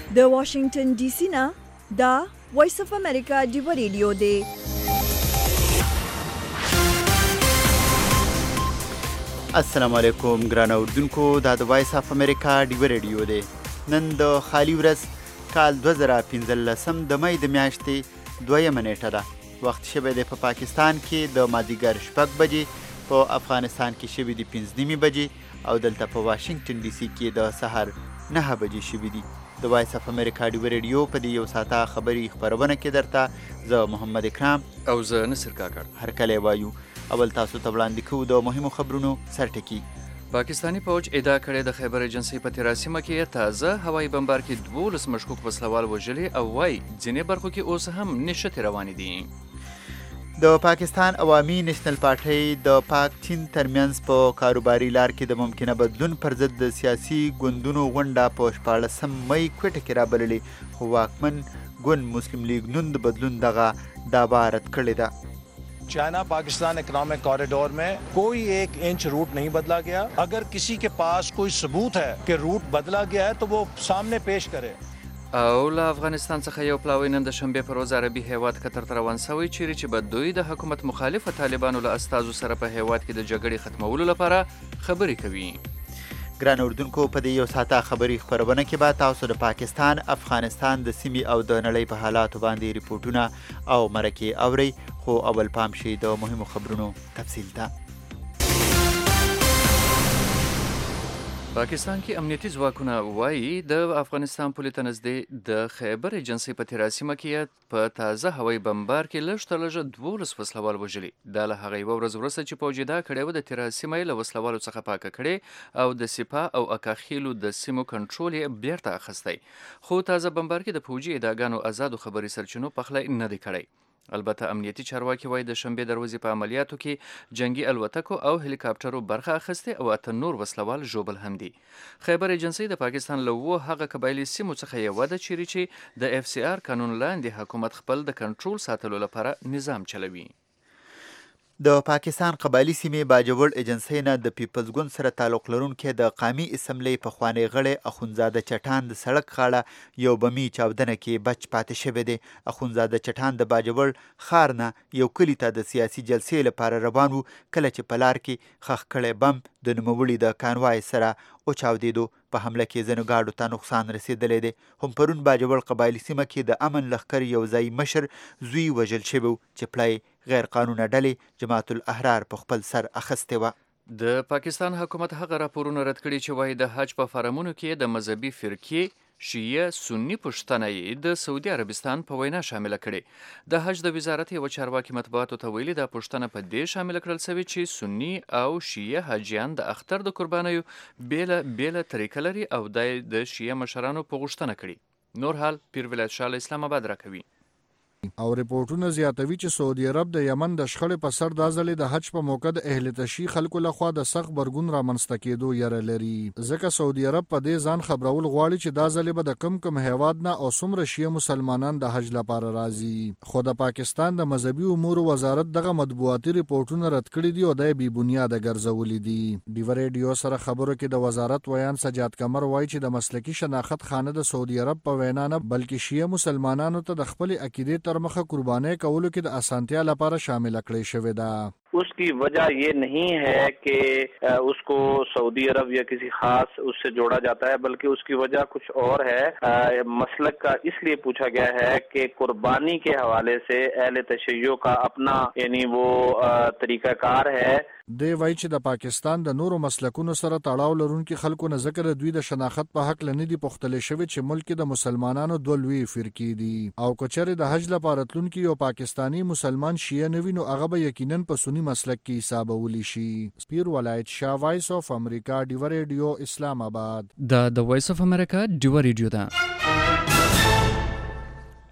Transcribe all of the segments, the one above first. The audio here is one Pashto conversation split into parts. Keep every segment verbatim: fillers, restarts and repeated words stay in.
د واشنگټن ډي سي نه دا وایس اف امریکا ډیو ریډیو دی. السلام علیکم ګران اوردونکو، دا د وایس اف امریکا ډیو ریډیو دی. نن د خالی ورځ کال دوه زره پنځلسم د مې د میاشتې دویمه نیټه ده. وخت شوی دی په پاکستان کې د مازدیګر شپږ بجې، په افغانستان کې شوي دي پنځه نیمې بجې او دلته په واشنګټن ډي سي کې د سهار نهه بجې شوي دي. د وایس اف امریکا ډیو ریډیو په دې یو ساعته خبري خپرونه کې درته زه محمد اکرام او زه نصر کاکړ هرکلی وایو. اول تاسو ته وړاندې کوو د مهمو خبرونو سرټکي. پاکستانی فوج ادعا کړې د خیبر ایجنسۍ په تیرا سیمه کې تازه هوایي بمبار کې دولس مشکوک وسلوال وژلي او وایي ځینې برخو کې اوس هم نښتې روانې دي. د پاکستان عوامي نېشنل پارټۍ د پاک چین ترمنځ په کاروباري لار کې د ممکنه بدلون پر ضد د سیاسي ګوندونو غونډه په شپاړسم مۍ کوټه کې رابللې، خو واکمن ګوند مسلم لیگ نون د بدلون دغه دعوه رد کړې ده. चाइना Pakistan economic corridor में कोई एक इंच रूट नहीं बदला गया. अगर किसी के पास कोई सबूत है कि रूट बदला गया है तो वो सामने पेश करे. او له افغانستان څخه یو پلاوی نن د شنبې په ورځ عربي هیواد قطر ته روان شوی، چیرې چې به دوی د حکومت مخالفه طالبانو له استازو سره په هیواد کې د جګړې ختمولو لپاره خبرې کوي. ګران اردوونکو، په دې یو ساعته خبري خپرونه کې به تاسو د پاکستان، افغانستان د سیمې او د نړۍ په حالاتو باندې ریپورټونه او مرکې اورئ، خو اول پام شي د مهمو خبرونو تفصیل ته. پاکستان کې امنیتي ځواکونه وایي د افغانستان پولې ته نږدې د خیبر ایجنسۍ په تیرا سیمه کې په تازه هوایي بمبار کې لږ تر لږه دولس وسلوال وژلي. دا له هغه یوه ورځ وروسته چې فوج ادعا کړې وه د تیرا سیمه یې له وسلوالو څخه پاکه کړې او د سپاه او اکاخیلو د سیمو کنټرول یې بیرته اخیستی، خو تازه بمبار کې د فوجي ادعاګانو ازادو خبري سرچینو پخلی نه دی کړی. البته امنیتي چارواکي وایي د شنبې د ورځې په عملیاتو کې جنگي الوتکو او هلیکاپټرو برخه اخیستې او اته نور وسلوال ژوبل هم دي. خیبر ایجنسۍ د پاکستان له اوو هغه قبایلي سیمو څخه یوه ده چیرې چې د اف سی آر قانون لاندې حکومت خپل د کنټرول ساتلو لپاره نظام چلوي. د پاکستان قبایلي سیمې باجوړ ایجنسۍ نه د پیپلز ګوند سره تعلق لرونکي د قامي اسمبلی پخوانی غړی اخونزاده چټان د سړک غاړه یو بمي چاودنه کې بچ پاتې شوی دی. اخونزاده چټان د باجوړ ښار نه یو کلي ته د سیاسي جلسې لپاره روان و، کله چې په لار کې ښخ کړی بم د نوموړي د کانوای سره وچاودېدو. په حمله کې ځینو ګاډو ته نقصان رسېدلی دی. هم پرون باجوړ قبایلي سیمه کې د امن لښکر یو ځای مشر زوی وژل شوی و چې پلای غیر قانونه ډلې جماعت الاحرار په خپل سر اخیستې وه. د پاکستان حکومت هغه راپورونه رد کړي چې وایي د حج په فارمونو کې د مذهبي فرقې شیعه سني پوښتنه یې د سعودي عربستان په وینا شامله کړې. د حج د وزارت یوه چارواکي مطبوعاتو ته ویلي دا پوښتنه په دې شامله کړل شوې چې سني او شیعه حاجیان د اختر د قربانیو بیله بیله طریقه لري او دا د شیعه مشرانو په غوښتنه کړي. نور حال پیر ولایت شاه اسلام آباد راکوي. او ریپورټونه زیاتوي چې سعودي عرب د یمن د شخړې په سر دا ځلې د حج په موقع د اهل تشي خلکو لخوا د سخت برګون رامنځته کېدو یره لري، ځکه سعودي عرب په دې ځان خبرول غواړي چې دا ځلې به د کم کم هیواد نه او څومره شیعه مسلمانان د حج لپاره راځي. خو د پاکستان د مذهبي امورو وزارت دغه مطبوعاتي ریپورټونه رد کړي دي او د بې بنیاده ګرځولي دي. ډیو ریډیو سره خبرو کې د وزارت ویان سجاد قمر وایي چې د مسلکي شناخت خانه د سعودي عرب په وینا نه بلکې شیعه مسلمانانو ته د خپل عقیدې تر مخه قربانۍ کولو کې د اسانتیا لپاره شامل کړی شوی ده. उसकी वजह ये नहीं है कि उसको सऊदी अरब या किसी खास उससे जोड़ा जाता है, बल्कि उसकी वजह कुछ और है. मसलक का इसलिए पूछा गया है कि कुर्बानी के हवाले से अहले तशय्यो का अपना यानी वो तरीकाकार है. دی وایي چې د پاکستان د نورو مسلکونو سره تړاو لرونکي خلکو نه ذکر دوی د شناخت په حق لنی دي پختلې شوی چې ملک کې د مسلمانانو دوه لوی فرقې دي او کچره د حج لپاره تلونکي یو پاکستانی مسلمان شیعه نوی نو هغه به یقینا په سنی مسلک کې حسابولی شي. پیر ولایت شاه، وایس اف امریکا ډیو ریډیو اسلام آباد. دا د وایس اف امریکا ډیو ریډیو ده.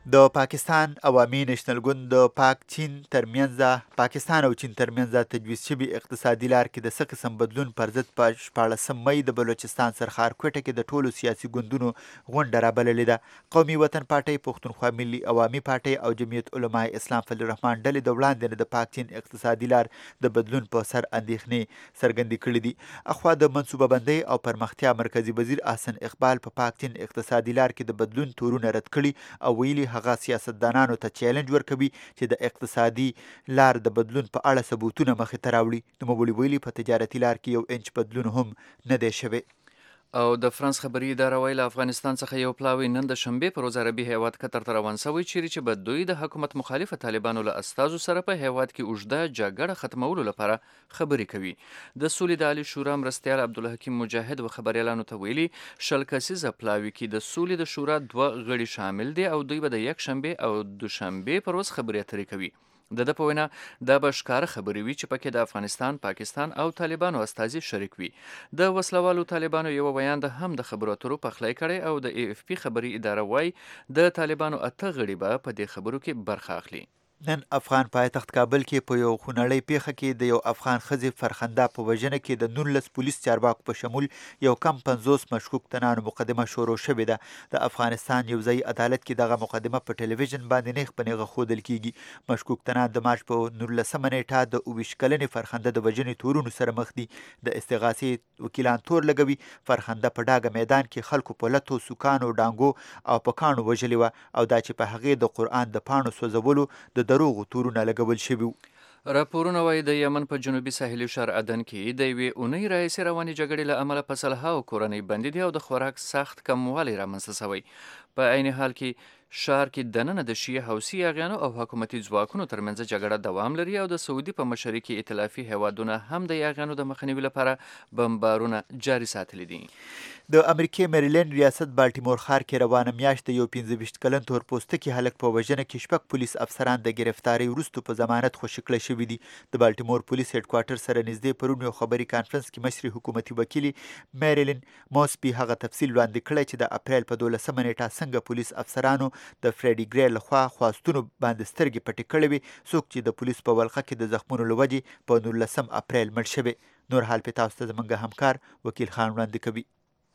د پاکستان عوامي نېشنل ګوند د پاک چین ترمنځ پاکستان او چین ترمنځ تجویز شوي اقتصادي لار کې د څه قسم بدلون پر ضد په شپاړسم مۍ د بلوچستان سرخار کوټه کې د ټولو سیاسي ګوندونو غونډه رابللې ده. قومي وطن پارټۍ، پښتونخوا ملي عوامي پارټۍ او جمعیت علماء اسلام فضل الرحمن ډلې د وړاندې د پاک چین اقتصادي لار د بدلون په سر اندېښنې څرګندې کړې دي. اخوا د منصوبه بندۍ او پرمختیا مرکزي وزیر احسن اقبال په پاک چین اقتصادي لار کې د بدلون تورونه رد کړي او ویلي هغه سیاستدانانو ته چیلنج ورکوي چې د اقتصادي لار د بدلون په اړه ثبوتونه مخې ته راوړي. نوموړي ویلي په تجارتي لار کې یو انچ بدلون هم نه دی شوی. او د فرانس خبري اداره وایي له افغانستان څخه یو پلاوی نن د شنبې په ورځ عربي هیواد قطر ته روان شوی، چیرې چې به دوی د حکومت مخالفه طالبانو له استازو سره په هیواد کې اوږده جګړه ختمولو لپاره خبرې کوي. د سولې د عالي شورا مرستیال عبدالحکیم مجاهد و خبریالانو ته ویلي شل کسیزه پلاوي کې د سولې د شورا دوه غړي شامل دي او دوی به د یک شنبې او دوشنبې پر ورځ خبرې اترې کوي. د ده په وینا دا به ښکاره خبرې وي چې پکې د افغانستان، پاکستان او طالبانو استازي شریک وي. د وسلوالو طالبانو یو ویاند هم د خبرو اترو پخلی کړی او د ای اف پی خبري اداره وایي د طالبانو اته غړي به په دې خبرو کې برخه اخلي. نن افغان پایتخت کابل کې په یو خونړۍ پیښه کې د یو افغان ښځې فرخنده په وژنه کې د نولس پولیس چارواکو په شمول یو کم پنځوس مشکوک تنانو مقدمه شروع شوې ده. د افغانستان یو ځایي عدالت کې دغه مقدمه په ټلویزیون باندې نیغ په نیغه ښودل کیږي. مشکوک تنان د مارچ په نولسمه نیټه د اووه ویشت کلنې فرخنده د وژنې تورونو سره مخ دي. د استغاثې وکیلان تور لګوي فرخنده په ډاګه میدان کې خلکو په لتو، سوکانو، ډانګو او په کاڼو وژلې وه او دا چې په هغې د قرآن د پاڼو سوځولو د دروغو تورونه لګول شوي. راپورونه وایي د یمن په جنوبي ساحلي ښار عدن کې د یوې اونۍ راهیسې روانې جګړې له امله په سلهاوو کورنۍ بندي دي او د خوراک سخت کموالی رامنځته شوی. په عین حال کې ښار کې دننه د شیعه حوثي یاغیانو او حکومتي ځواکونو ترمنځ جګړه دوام لري او د سعودي په مشرۍ کې ائتلافي هیوادونه هم د یاغیانو د مخنیوي لپاره بمبارونه جاري ساتلي دي. د امریکې میریلینډ ریاست بالټیمور ښار کې روانه میاشت د یو پنځه ویشت کلن تور پوستکي هلک په وژنه کې شپږ پولیس افسران د گرفتارۍ وروسته په ضمانت خوشي کړه شوي دي. د بالټیمور پولیس هډ کوارټر سره نږدې پرون یو خبري کانفرنس کې مشري حکومتي وکیلي میریلین موسپي هغه تفصیل وړاندې کړی چې د اپریل په دولسمه نیټه څنګه پولیس افسرانو د فریډي ګری لخوا خواستونو باندې سترګې پټې کړې وي، څوک چې د پولیس په ولقه کې د زخمونو له وجې په نولسم اپریل مړ شوی. نور حال په تاسو ته زموږ همکار وکیل خان وړاندې کوي.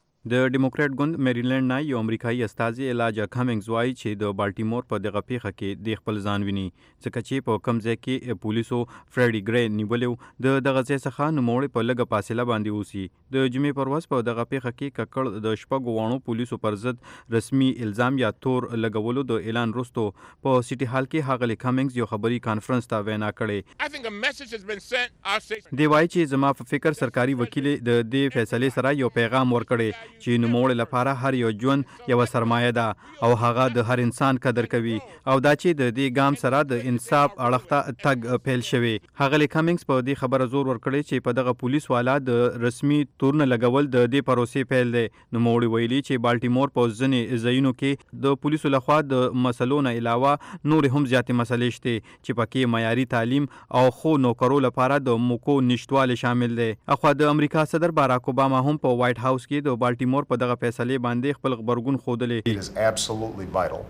د ډیموکرات ګوند میریلینډ نه یو امریکایي استازي الاجا کمنګز وایي چې د بالټیمور په دغه پیښه کې د خپل ځان ویني ځکه چې په کوم ځای کې پولیسو فریډي ګری نیولی و د دغه ځای څخه نوموړی په لږه فاصله باندې اوسي. د جمعې پر ورځ په دغه پیښه کې ککړ د شپږو واړو پولیسو پر ضد رسمي الزام یا تور لګولو د اعلان وروسته په سټي هال کې ښاغلي کمنګز یو خبري کانفرنس ته وینا کړې. دی وایي چې زما په فکر سرکاري وکیل د دې فیصلې سره یو پیغام ورکړی چې نوموړی لپاره هر یو ژوند یوه سرمایه ده او هغه د هر انسان قدر کوي او دا چې د دې ګام سره د انصاف اړخ ته تګ پیل شوی. ښاغلي کمنګز په دې خبره زور ورکړی چې په دغه پولیس والا د رسمي تورونه لګول د دې پروسې پیل دی. نوموړی ویلي چې بالټیمور په ځینې ځایونو کې د پولیسو لخوا د مسلو نه علاوه نورې هم زیاتې مسلې شته چې پکې معیاري تعلیم او ښو نوکرو لپاره د موکو نشتوالی شامل دی. اخوا د امریکا صدر باراک اوباما هم په وایټ هاوس کې د بالټیمور په دغه فیصلې باندې خپل غبرګون ښودلی.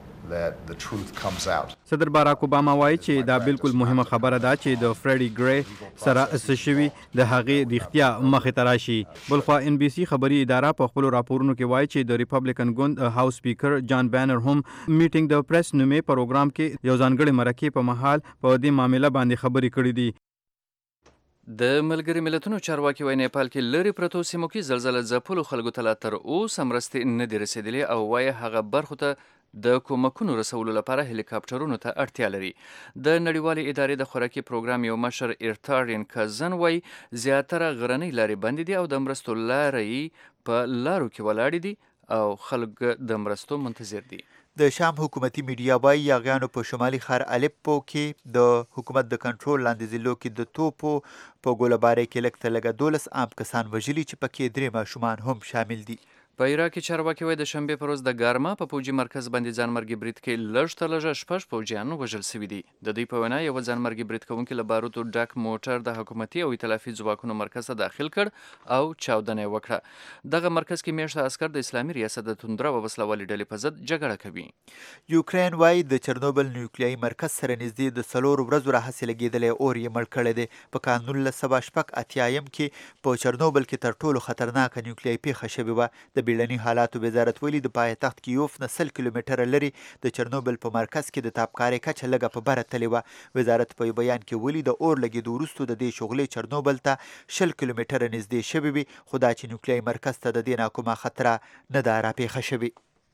صدر باراک اوباما وایي چې دا بالکل مهمه خبره ده چې د فریډي ګری سره څه شوي د هغې رښتیا مخې ته راشي. بلخوا ان بي سي خبري اداره په خپلو راپورونو کې وایي چې د ریپبلیکن ګوند هاوس سپیکر جان بینر هم میټینګ د پریس نومې پروګرام کې یو ځانګړي مرکې په مهال په دې معامله باندې خبرې کړې دي. د ملګري ملتونو چارواکي وایي نیپال کې لرې پرتو سیمو کې زلزله ځپلو خلکو ته لا تر اوسه مرستې نه دي رسېدلې او وایي هغه برخو ته د کومکونو رسولو لپاره هلیکاپټرونو ته اړتیا لري. د نړیوالې ادارې د خوراکي پروګرام یو مشر ایرتارین کازن وایي زیاتره غرنۍ لارې بندې دي او د مرستو لارې په لارو کې ولاړې دي او خلک د مرستو منتظر دي. د شام حکومتي میډیا وایي یاغیانو په شمالي ښار الیپو کې د حکومت د کنټرول لاندې ضلعو کې د توپو په ګولهبارۍ کې لږ تر لږه دولس عام کسان وژلي چې پکې درې ماشومان هم شامل دي. په عراق کې چارواکي وایي د شنبې په ورځ د ګارما په پوجي مرکز باندې ځانمرګي برید کې لږ تر لږه شپږ پوجیان وژل شوي دي. د دوی په وینا یوه ځانمرګي برید کوونکي له باروتو ډک موټر د حکومتي او ائتلافي ځواکونو مرکز ته داخل کړ او چاودنه یې وکړه. دغه مرکز کې میاشته عسکر د اسلامي ریاست د توندره او وسلوالې ډلې په ضد جګړه کوي. یوکرین وایي د چرنوبل نیوکلیایي مرکز سره نږدې د څلورو ورځو راهیسې لګېدلی اور یې مړ کړی دی. په کال نولس سوه شپږ اتیایم کې په چرنوبل کې تر ټولو خطرناکه نیوکلیایي پیښه شوې وه. د بیړني حالاتو وزارت ویلي د پایتخت کیوف نه سل کیلومتره لرې د چرنوبل په مرکز کې د تابکارۍ کچه لږه په بره تللې وه. وزارت په بیان کې ویلي د اور لګېدو وروسته د دې شغلې چرنوبل ته شل کیلومتره نږدې شوې وي، خو دا چې نیوکلیایي مرکز ته د دې نه کومه خطره نه ده راپېښه شوې.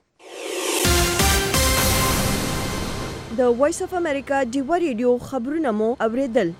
د وایس اف امریکا ډیوه ریډیو خبرونه مو اوریدل.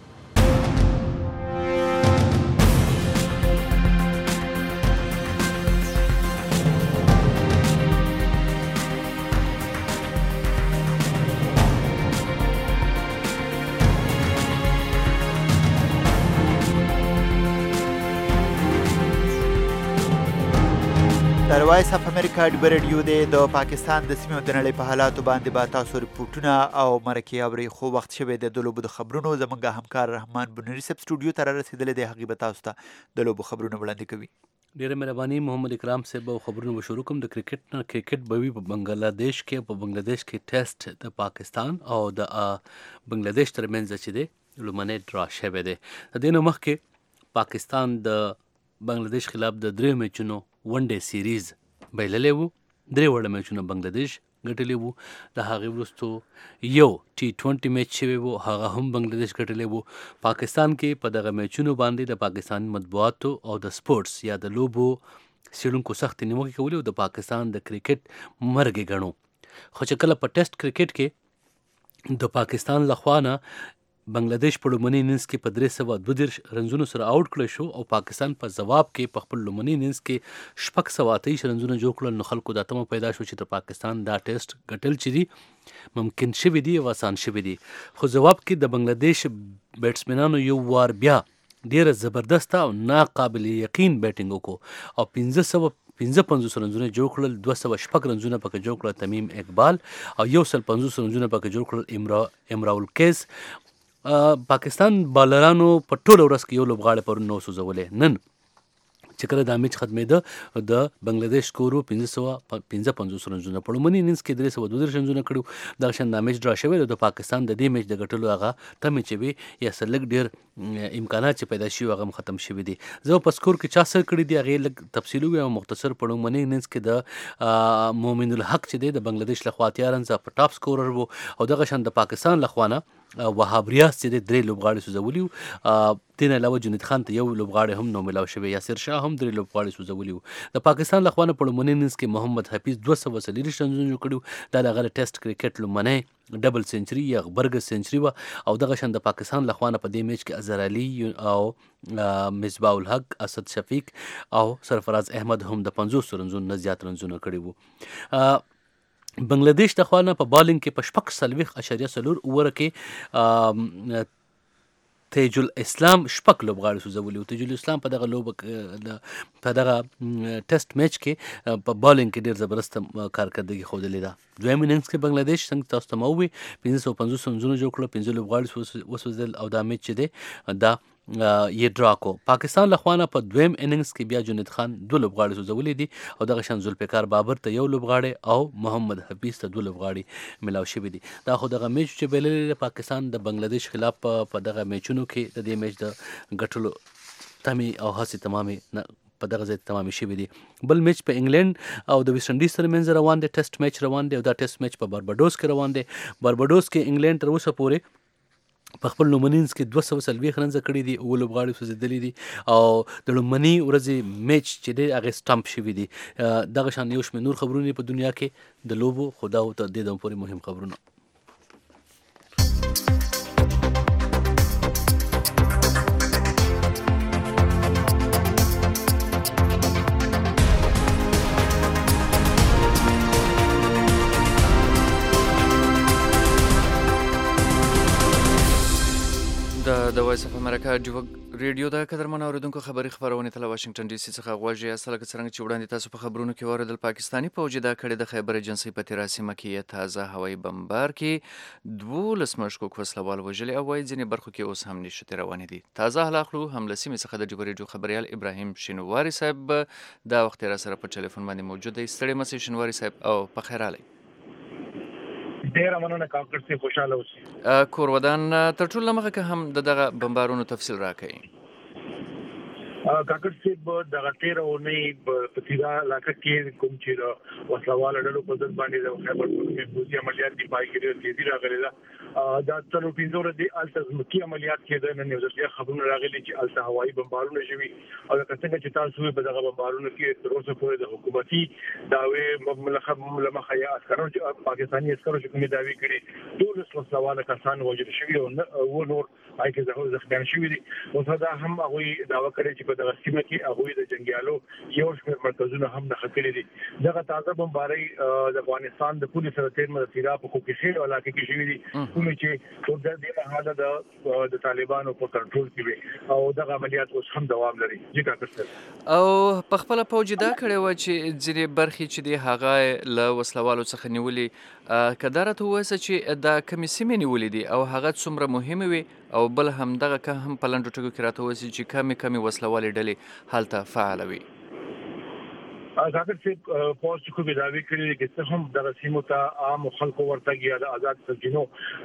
د وایس اف امریکا ډیوه ریډیو دی. د پاکستان د سیمې او د نړۍ په حالاتو باندې به تاسو ریپورټونه او مرکې اورئ، خو وخت شوی دی د لوبو د خبرونو. زموږ همکار رحمان بنوري صاحب سټوډیو ته رارسېدلی دی، هغې به تاسو ته د لوبو خبرونه وړاندې کوي. ډېره مهرباني محمد اکرام صاحب. او خبرونه به شروع کوم د کرکټ نه. کرکټ به وي په بنګلادیش کې. په بنګلادیش کې ټیسټ د پاکستان او د بنګلادیش ترمنځ چې دی لومړنی ډرا شوی دی. د دې نه مخکې پاکستان د بنګلادیش خلاف د دریو میچونو ون ډے سیریز بایللی و. درې وړه میچونه بنګلادیش ګټلی وو. د هغې وروستو یو ټي ټونټي میچ شوی و، هغه هم بنګلادیش ګټلی وو. پاکستان کې په دغه میچونو باندې د پاکستان مطبوعاتو او د سپورټس یا د لوبو څېړونکو سختې نیوکې کولې او د پاکستان د کرکټ مرګ یې ګڼو. خو چې کله په ټیسټ کرکټ کې د پاکستان لخوا نه بنګلادیش په لومړني اننګز کې په درې سوه دوه دېرش رنزونو سره آوټ کړی شو او پاکستان په ځواب کې په خپل لومړني اننګز کې شپږ سوه اته ویشت رنزونه جوړ کړل. نو خلکو دا تمه پیدا شو چې د پاکستان دا ټیسټ ګټل چې دي ممکن شوي دي او آسان شوي دي. خو ځواب کې د بنګلادیش بیټسمنانو یو وار بیا ډېره زبردسته او ناقابل یقین بیټینګ وکړو او پنځه سوه پنځه پنځوس رنزونه جوړ کړل. دوه سوه شپږ رنزونه پکې جوړ کړل تمیم اقبال او یو سل پنځوس رنزونه پکې جوړ کړل امرا امراالکیز. پاکستان بالرانو په ټوله ورځ کې یو لوبغاړی پرون نه سوځولی. نن چې کله دا میچ ختمېده د بنګلادیش سکور و پنځه سوه پنځه پنځوس رنزونه. په لومړني اننګز کې درې سوه دوه دېرش رنزونه کړي. دغه شان دا میچ ډرا شوی د پاکستان د دې میچ د ګټلو هغه تمې چې وي یا څه لږ ډېر امکانات چې پیدا شوي هغه هم ختم شوي دي. زه په سکور کې چا سر کړي دي هغې لږ تفصیل وویم او مختصر. په لومړني اننګز کې د مومن الحق چې دی د بنګلادیش لخوا اتیا رنزه په ټاپ سکورر و او دغه شان د پاکستان لخوا نه وهاب ریاض چې دی درې لوبغاړي سوځولي وو. دې نه علاوه جنید خان ته یو لوبغاړی هم نو ملاو شوی. یاسر شاه هم درې لوبغاړي سوځولي وو. د پاکستان لخوا نه په لومړني اننګز کې محمد حفیظ دوه سوه څلېرویشت رنزونه جوړ کړي وو. دا د هغه د ټیسټ کرکټ لومړنی ډبل سنچري یا غبرګه سنچري وه. او دغه شان د پاکستان لخوا نه په دې میچ کې اظهر علي او مصباح الحق، اسد شفیق او سرفراز احمد هم د پنځوس رنزونو نه زیات رنزونه کړي وو. بنګلادیش د خوا نه په بالینګ کې په شپږ څلوېښت اشاریه څلور اووره کې تیج الاسلام شپږ لوبغاړي سوځولي وو. تیج الاسلام په دغه لوبه په دغه ټیسټ میچ کې په بالینګ کې ډېر زبردست کارکردګي ښودلې ده. دویم اننګز کې بنګلادیش څنګه تاسو ته ما وویل پنځه سوه پنځوس رنزونه جوړ کړل، پنځه لوبغاړي وسوځېدل او دا میچ چې دی دا یې ډرا کو. پاکستان لخوا نه په دویم اننګز کې بیا جنید خان دوه لوبغاړي سوځولي دي او دغه شان ذوالفقار بابر ته یو لوبغاړی او محمد حفیظ ته دوه لوبغاړي ملاو شوي دي. دا خو دغه میچ چې بایللی دی پاکستان د بنګلادیش خلاف په دغه میچونو کې د دې میچ د ګټلو تمې او هڅې تمامې په دغه ځای تمامې شوي دي. بل میچ په انګلینډ او د ویسټ انډیز ترمنځ روان دی. ټیسټ میچ روان دی او دا ټیسټ میچ په بارباډوس کې روان دی. بارباډوس کې انګلینډ تر اوسه پورې په خپل لومړني اننګز کې دوه سوه څلوېښت رنزه کړي دي، اووه لوبغاړي سوځېدلي دي او د لومړني ورځې میچ چې دی هغې سټمپ شوي دي. دغه شان یو شمېر نور خبرونه په دنیا کې د لوبو خو دا تر دې دمه پورې مهم خبرونه. د وایس اف امریکا ریډیو د قدرمن اوریدونکو خبري خبرونه ته له واشنگټن ډي سي څخه غواړي اصل کې څنګه چې وړاندې تاسو په خبرونو کې اوریدل پاکستاني فوج د کړې د خیبر ایجنسی په تیرا سیمه کې تازه هوایي بمبار کې دولس مشکوک وسلوال وژلي او وايي ځینې برخو کې اوس هم نشته روانې دي. تازه حلاخلو هم له سیمې څخه د ډیو ریډیو خبريال ابراهیم شینواری صاحب دا وخت را سره په ټلیفون باندې موجود دی. ستړي مسي شینواری صاحب او په خیر علي. ډیره مننه کاکړ سي خوشاله اوسئ. کور ودان تر ټولو مخه که هم د دغه بمبارونو تفصیل راکړئ. کاکړ صاحب دغه تیره اونۍ په تیرا علاقه کې کوم چې د وسلوالو ډلو په ضد باندې د خیبر پختونخوا عملیات دی پای کې تیزی راغلی ده. دا څلور پنځه ورځې الته ځمکي عملیات کېده. نن یو ځل خبرونه راغلي چې الته هوایي بمبارونه شوي او څنګه چې تاسو په دغه بمبارونو کې تر اوسه پورې د حکومتي داوی ملخب ملمخه یا عسکرو چې پاکستاني عسکرو چې کومې داوی کړي ټول وسلوال کسان وژل شوي او نور پای کې زخمیان شوي دي. اوس دا هم هغه داوا کړی چې په دغه سیمه کې هغه د جنگیالو یو شمېر مرکزونه هم نه خکړي دي. دغه تازه بمباري د افغانستان د پولیسو سره تیر مدتیرا په کوکیشیر علاقې کې شوي دي کوم چې په دې حاله د د طالبانو په کنټرول کې وي او دغه عملیات اوس هم دوام لري. او په خپل فوج دا کړی و چې ځینې برخې چې دی هغه له وسلوالو څخه نیولې کدارته وایي چې دا کمی سیمې نیولې دي او هغه څومره مهمه وي او بل هم دغه که هم په لنډو ټکو کې راته وایي چې کمی کمی وسلوالې ډلې هلته فعاله وي. کاکړ صاحب پوسټ کو بداوی کړی چې هم د سیمو ته عام خلکو ورته یا د آزاد سرچینو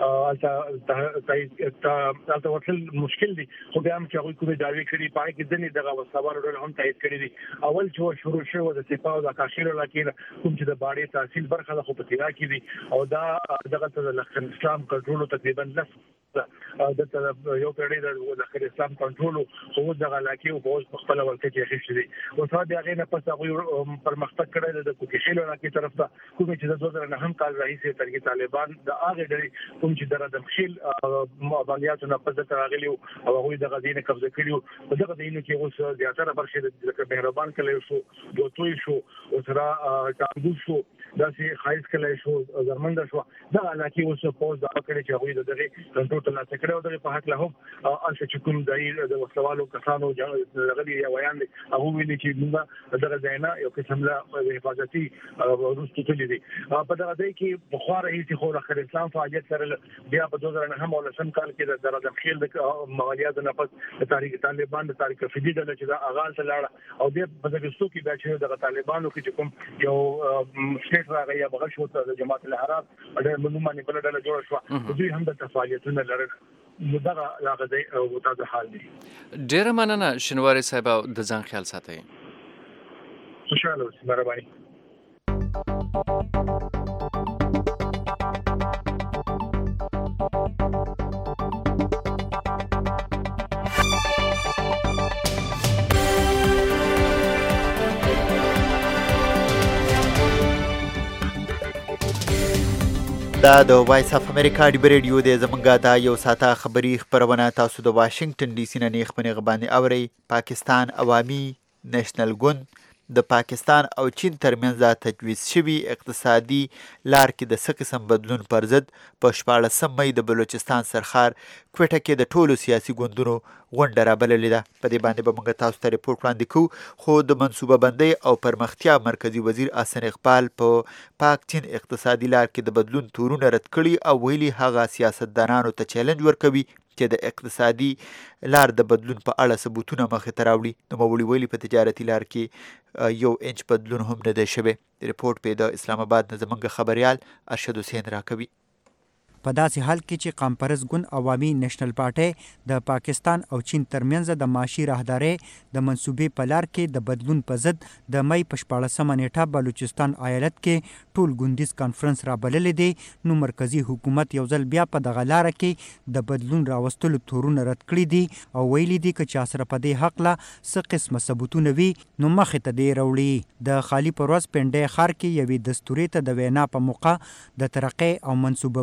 البته البته ورته مشکل دي خو بیا هم چې هغه کو بداوی کړی پای کې ځنې دغه وسلوالو ډول هم تایید کړی دي. اول چې شروع شو د سپاو د کاشیر علاقې کوم چې د باړې تحصیل برخه د خو په تیرا کې دي او دا دغه د لخن اسلام کنټرول تقریبا لس د یو پیړۍ د لخن اسلام کنټرول او دغه علاقې او په خپل ولکه کې خښ دي. او څا د هغه نه پس هغه پرمختګ کړی د کوکیشیل علاقې طرف ته کوم چې د دوه زره نهم کال راهیسې ترګي طالبان د هغه ډلې کوم چې د دمخیل عملیاتو نه پس راغلي او هغه د غزینې قبضه کړي او دغه دینو کې اوس زیاتره برخه د مهربان کلی شو دوتوي شو او سره کاندو شو داسې خایس کلی شو زرمنده شو دا علاقې اوس په دا کړي چې هغه دغه کنټرول ته لاس کړو دغه په حق له هم ان چې کوم د وسلوالو کسانو غلي یا ویان هغه ویلي چې موږ دغه ځاینا یو قسم له حفاظتي وروستو تللی دي. په دغه ځای کې بخوا رئیس خو د اسلام فعالیت سره بیا په دوه زره نهم او لسم کال کې د دمخیل د عملیات نه پس د تاریخ طالبان د تاریخ فدی ډله چې د اغاز لاړه او د بزګستو کې بیا چې د طالبانو کې کوم یو شیخ راغی یا بغل شو د جماعت الحرام د منومانه بل ډله جوړ شو دوی هم د فعالیتونه لرل دغه لاغدي او تاسو حال دي. ډیر مننه شینواری صاحب د ځان خیال ساتئ. خوشاله اوسئ. مهرباني. دا د وایس اف امریکا ډیو ریډیو د زمونږه دا یو ساته خبري خبرونه تاسو د واشنگټن ډي سي نه نیخ پنې غبانې اوري. پاکستان عوامي نېشنل ګوند د پاکستان او چین ترمنځ د تجویز شوي اقتصادي لار کې د څه قسم بدلون پر ضد په شپاړسم مۍ د بلوچستان سرخار کوټه کې د ټولو سیاسي ګوندونو غونډه رابللې ده. په دې باندې به موږ تاسو ته ریپورټ وړاندې کوو. خو د منصوبه بندۍ او پرمختیا مرکزی وزیر احسن اقبال په پاک چین اقتصادي لار کې د بدلون تورونه رد کړي او ویلي هغه سیاستدانانو ته چیلنج ورکوي چې د اقتصادي لار د بدلون په اړه ثبوتونه مخې ته راوړي. نوموړي ویلي په تجارتي لار کې یو انچ بدلون هم نه دی شوی. ریپورټ په د اسلام آباد نه زموږ خبريال ارشد حسین راکوي. په داسې حال کې چې قامپرس ګوند عوامي نېشنل پارټي د پاکستان او چین ترمنځ د معاشي راهداري د منصوبې په لار کې د بدلون په ضد د مۍ په شپاړسمه نیټه بلوچستان ایالت کې ټول ګوندیز کانفرنس رابللی دی. نو مرکزی حکومت یو ځل بیا په دغه لاره کې د بدلون راوستلو تورونه رد کړي دي او ویلي دي که چا سره په دې حق له څه قسمه ثبوتونه وي نو مخې ته دی راوړي. د خالي پروز پنډۍ ښار کې یوې دستورې ته د وینا په موقع د ترقۍ او منصوبه بندۍ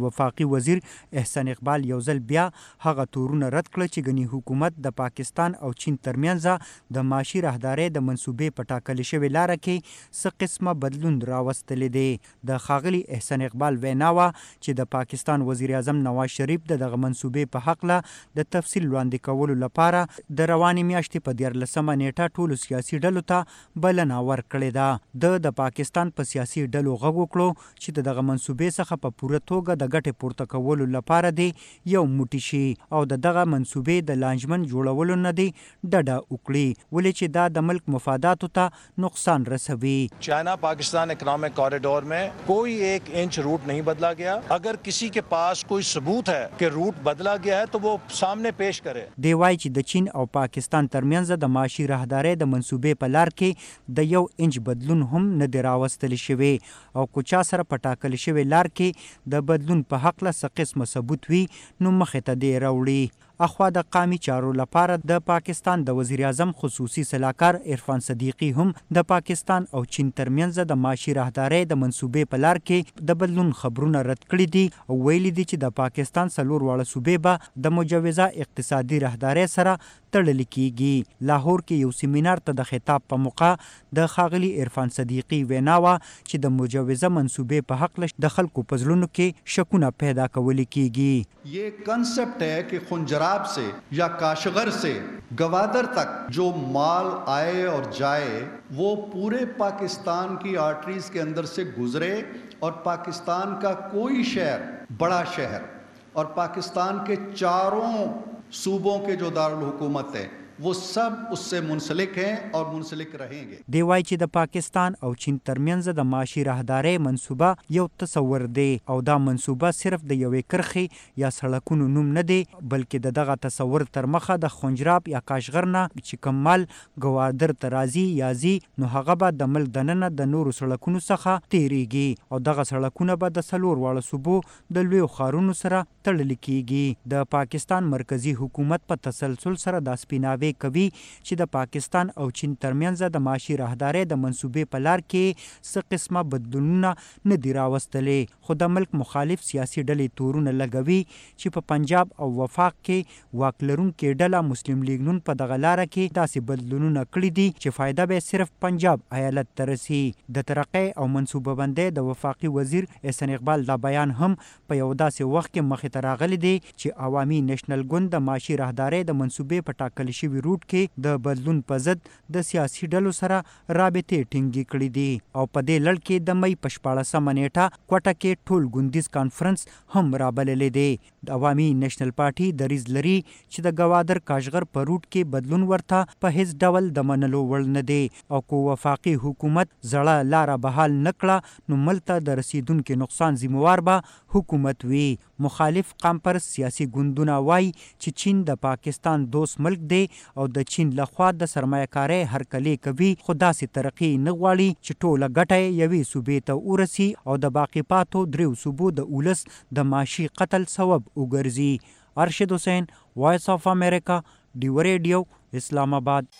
وفاقي وزیر احسان اقبال یو ځل بیا هغه تورونه رد کړ چې ګنی حکومت د پاکستان او چین ترمنځ د معاشي راهدارۍ د منصوبې په ټاکلې شوې لاره کې څه قسمه بدلون راوستلی دی. د ښاغلي احسان اقبال وینا وه چې د پاکستان وزیر اعظم نواز شریف د دغه منصوبې په هکله د تفصیل وړاندې کولو لپاره د روانې میاشتې په دیارلسمه نیټه ټولو سیاسي ډلو ته بلنه ورکړې ده. د د پاکستان په سیاسي ډلو غږ وکړو چې د دغه منصوبې څخه په پوره توګه د ګټې پورته کولو لپاره دی یو موټی شي او د دغه منصوبې د لانجمن جوړولو نه دی ډډه وکړي، ولې چې دا د ملک مفاداتو ته نقصان رسوي. चाइना पाकिस्तान इकोनॉमिक कॉरिडोर में कोई एक इंच रूट नहीं बदला गया. अगर किसी के पास कोई सबूत है कि रूट बदला गया है तो वो सामने पेश करे. دی وایي چې د چین او پاکستان ترمنځ د معاشي راهدارۍ د منصوبې په لار کې د یو انچ بدلون هم نه دی راوستلی شوی او که چا سره په ټاکل شوې لار کې د بدلون په هکله څه قسمه ثبوت وي نو مخې ته دی راوړي. اخوا د قامي چارو لپاره د پاکستان د وزیر اعظم خصوصي سلاکار عرفان صدیقي هم د پاکستان او چین ترمنځ د معاشي راهدارۍ د منصوبې په لار کې د بدلون خبرونه رد کړي دي او ویلي دي چې د پاکستان څلور واړه صوبې به د مجوزه اقتصادي راهدارۍ سره تړلې کیږي. لاهور کې یو سیمینار ته د خطاب په موقع د ښاغلي عرفان صدیقي وینا وه چې د مجوزه منصوبې په حق د خلکو په زړونو کې شکونه پیدا کولی کیږي. ये कंसेप्ट है कि खुंजराब से या काशगर से गवादर तक जो माल आए और जाए वो पूरे पाकिस्तान की आर्टरीज के अंदर से गुजरे और पाकिस्तान का कोई शहर बड़ा शहर और पाकिस्तान के चारों सूबों के जो दारुल हुकूमत है वो सब उससे मुंसलिक हैं और मुंसलिक रहेंगे. دی وایي چې د پاکستان او چین ترمنځ د معاشي راهدارۍ منصوبه یو تصور دی او دا منصوبه صرف د یوې کرښې یا سړکونو نوم نه دی بلکې د دغه تصور تر مخه د خنجراب یا کاشغر نه چې کوم مال ګوادر ته راځي یا ځي نو هغه به د ملک دننه د نورو سړکونو څخه تیریږي او دغه سړکونه به د څلور واړه صوبو د لویو ښارونو سره تړلي کیږي. د پاکستان مرکزی حکومت په تسلسل سره دا سپیناوی کوي چې د پاکستان او چین ترمنځ د معاشي راهدارۍ د منصوبې په لار کې څه قسمه بدلونونه نه دي راوستلی، خو د ملک مخالف سیاسي ډلې تورونه لګوي چې په پنجاب او وفاق کې واک لرونکې ډله مسلم لیگ نون په دغه لاره کې داسې بدلونونه کړي دي چې فایده به صرف پنجاب ایالت ته رسي. د ترقۍ او منصوبه بندۍ د وفاقي وزیر احسان اقبال دا بیان هم په یو داسې وخت کې مخې ته راغلی دی چې عوامي نیشنل ګوند د معاشي راهدارۍ د منصوبې په ټاکل شوي روټ کې د بدلون په ضد د سیاسي ډلو سره رابطې ټینګې کړي دي او په دې لړ کې د مۍ په شپاړسمه نیټه کوټه کې ټول ګوندیز کانفرنس هم رابللی دی. د عوامي نیشنل پارټي دریځ لري چې د ګوادر کاشغر په روټ کې بدلون ورته په هیڅ ډول د منلو وړ نه دی او که وفاقي حکومت زړه لاره بحال نه کړه نو ملک ته د رسیدونکي نقصان ذمہوار به حکومت وي. مخالف قامپرس سیاسي ګوندونه وایي چې چین د پاکستان دوست ملک دی او د چین لخوا د سرمایه کارۍ هرکلی کوي خو داسې ترقي نه غواړي چې ټوله ګټه یوې صوبې ته ورسي او د باقي پاتو دریو صوبو د اولس د معاشي قتل سبب وګرځي. ارشد حسین، وایس آف امریکا، ډیو ریډیو، اسلام آباد.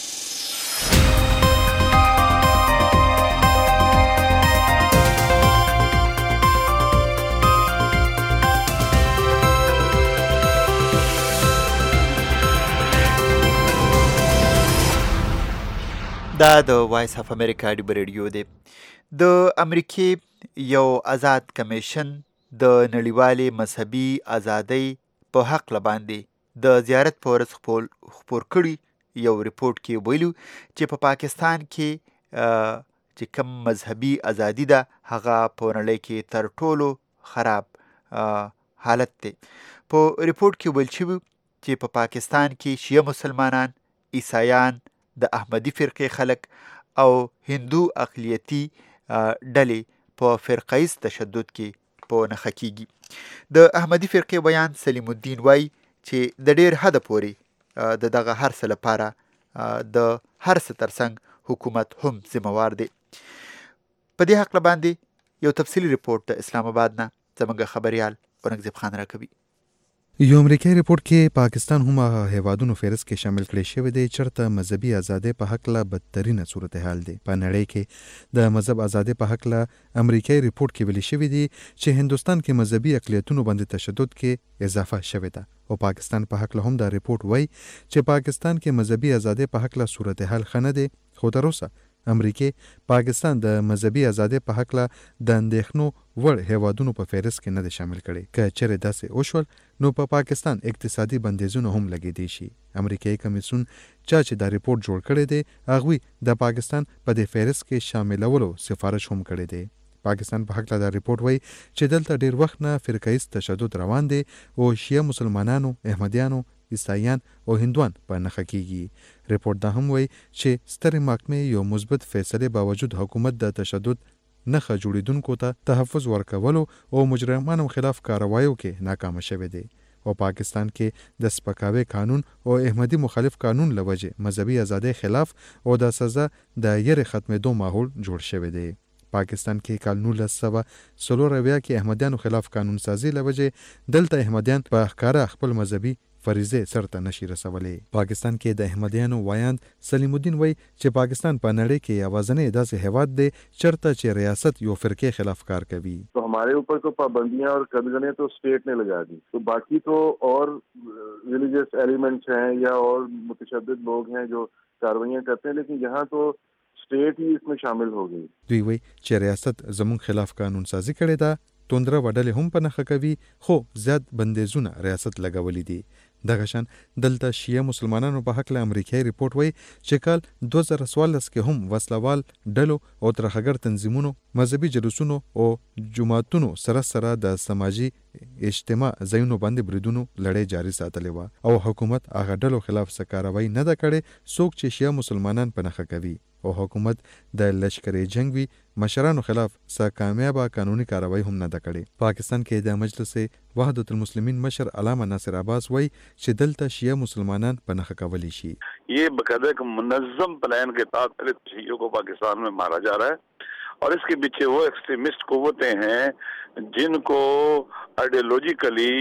دا د وایس اف امریکا ډیو ریډیو دی. د امریکې یو آزاد کمیشن د نړیوالې مذهبي ازادۍ په حق باندې د زیارت په ورځ خپور کړي یو ریپورت کې ویلو چې په پاکستان کې چې کوم مذهبي ازادي ده هغه په نړۍ کې تر ټولو خراب حالت دی. په ریپورت کې ویل شوي چې په پاکستان کې شیعه مسلمانان، عیسایان، د احمدي فرقې خلک او هندو اقلیتي ډلې په فرقیز تشدد کې په نښه کیږي. د احمدي فرقې بیان سلیم الدین وایي چې د ډیر حده پورې د دغه هر څه لپاره د هر څه ترڅنګ حکومت هم ذمہوار دی. په دې حق باندې یو تفصیلي ریپورت د اسلام آباد نه زموږ خبريال اورنګزیب خان راکوي. یو امریکایي ریپورت کې پاکستان هم هغه هیوادونو فهرست کې شامل کړی شوی دی چېرته مذهبي ازادۍ په هکله بدترینه صورتحال دی. په نړۍ کې د مذهب ازادۍ په هکله امریکایي ریپورت کې ویلي شوی دی چې هندوستان کې مذهبي اقلیتونو باندې تشدد کې اضافه شوې ده او پاکستان په هکله هم دا ریپورت وایي چې پاکستان کې مذهبي ازادۍ په هکله صورتحال ښه نه دی. خو تر اوسه امریکې پاکستان د مذهبي ازادۍ په هکله د اندېښنو وړ هیوادونو په فهرست کې نه دی شامل کړی. که چیرې داسې وشول نو په پا پاکستان اقتصادي بندیزونه هم لګېدی شي. امریکایي کمیسیون چا چې دا ریپورت جوړ کړی دی هغوی د پاکستان په دې فهرست کې شاملولو سفارش هم کړی دی. پاکستان په هکله دا ریپورت وایي چې دلته ډیر وخت نه فرقه‌ایز تشدد روان دی او شیعه مسلمانانو، احمدیانو، عیسایان او هندوان په نښه کیږي. ریپورت دا هم وایي چې سترې محکمې یو مثبت فیصلې باوجود حکومت د تشدد نښه جوړیدونکو ته تحفظ ورکولو او مجرمانو خلاف کاروایو کې ناکامه شوې دی او پاکستان کې د سپکاوي قانون او احمدي مخالف قانون له وجې مذهبي ازادۍ خلاف او د سزا د یرې ختمېدو ماحول جوړ شوی دی. پاکستان کې کال نولس سوه څلور اویا کې احمدیانو خلاف قانون سازي له وجې دلته احمدیان په ښکاره خپل مذهبي فریضې سرته نشي رسولی. پاکستان کې د احمدیانو وایاند سلیم الدین وایي چې پاکستان په نړۍ کې یوازینی داسې هیواد دی چېرته چې ریاست یو فرقې خلاف کار کوي. تو ہمارے اوپر تو پابندیاں اور قبضے تو اسٹیٹ نے لگا دی، تو باقی تو اور ریلیجیس ایلیمنٹس ہیں یا اور متشدد لوگ ہیں جو کاروائیاں کرتے ہیں، لیکن یہاں تو اسٹیٹ ہی اس میں شامل ہو گئی. دوی وایي چې ریاست زموږ خلاف قانون سازي کړې ده، توندره وډلې هم په نښه کوي، خو زیات بندیزونه ریاست لګولي دي. دغه شان دلته شیعه مسلمانانو په هکله امریکایي ریپورت وایي چې کال دوه زره څوارلس کې هم وسلوال ډلو او ترهګر تنظیمونو مذهبي جلوسونو او جماعتونو سره سره د سماجي اجتماع ځایونو باندې بریدونو لړۍ جاري ساتلې وه او حکومت هغه ډلو خلاف څه کاروایي نه ده کړې څوک چې شیعه مسلمانان په نښه کوي او حکومت د لشکري جنگ وي مشرانو خلاف څه کامیابه قانوني کاروایی هم نه ده کړې. پاکستان کې د مجلس وحدت المسلمین مشر علامه ناصر عباس وایي چې دلته شیعه مسلمانان په نښه کولی شي. یہ باقاعدہ ایک منظم پلان کے تحت پہلے شیعوں کو پاکستان میں مارا جا رہا ہے اور اس کے پیچھے وہ ایکسٹریمسٹ قوتیں ہیں جن کو آئیڈیالوجیکلی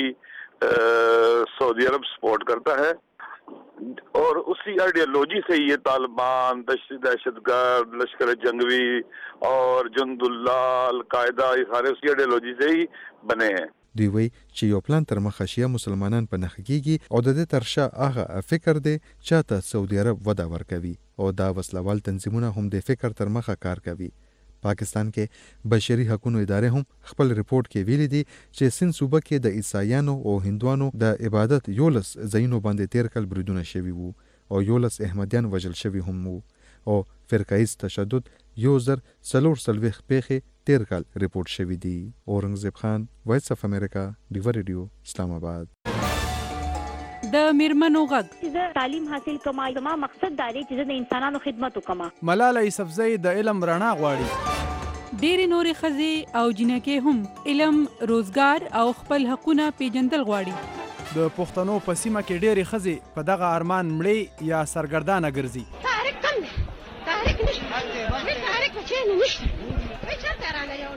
سعودی عرب سپورٹ کرتا ہے اور اسی آئیڈیالوجی سے یہ طالبان، دہشت گرد، لشکر جنگوی اور جند اللہ، القاعدہ، یہ سارے اسی آئیڈیالوجی سے ہی بنے ہیں. دوی وایي چې یو پلان تر مخه شیعه مسلمانان په نښه کیږي او د دې تر شا هغه فکر دی چاته سعودي عرب وده ورکوي او دا وسلوال تنظیمونه هم د فکر تر مخه کار کوي. پاکستان کې بشري حقوقو ادارې هم خپل ریپورت کې ویلي دي چې سند صوبه کې د عیسایانو او هندوانو د عبادت یولس ځایونو باندې تیر کال بریدونه شوي وو او یولس احمدیان وژل شوي هم وو او فرقه‌ایز تشدد یو زر څلور څلوېښت پیښې تیر کال ریپورت شوي دي. اورنګزیب خان، وایس اف امریکا، ډیوه ریډیو، اسلام آباد. د میرمنو غږ زه تعلیم حاصل کوم، زما مقصد دا دی چې زه د انسانانو خدمت وکم. ملاله یوسفزۍ د علم رڼا غواړي. ډېرې نورې ښځې او جنکې هم علم، روزګار او خپل حقونه پیژندل غواړي. د پښتنو په سیمه کې ډېرې ښځې په دغه ارمان مړې یا سرګردانه ګرځي. تحریک کم دی، تحریک نشته، هیڅ تحریک په چین نشته، هیڅ چاته رانه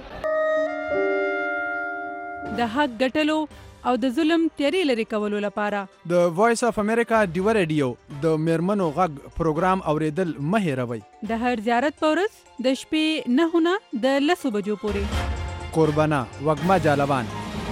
د حق ګټلو او د ظلم تیارې لرې کولو لپاره د وایس اف امریکا ډیوه ریډیو د میرمنو غږ پروګرام اوریدل مه هېروئ. د هر زیارت په ورځ د شپې نهو نه د لسو بجو پورې. قربانه وږمه جالبان.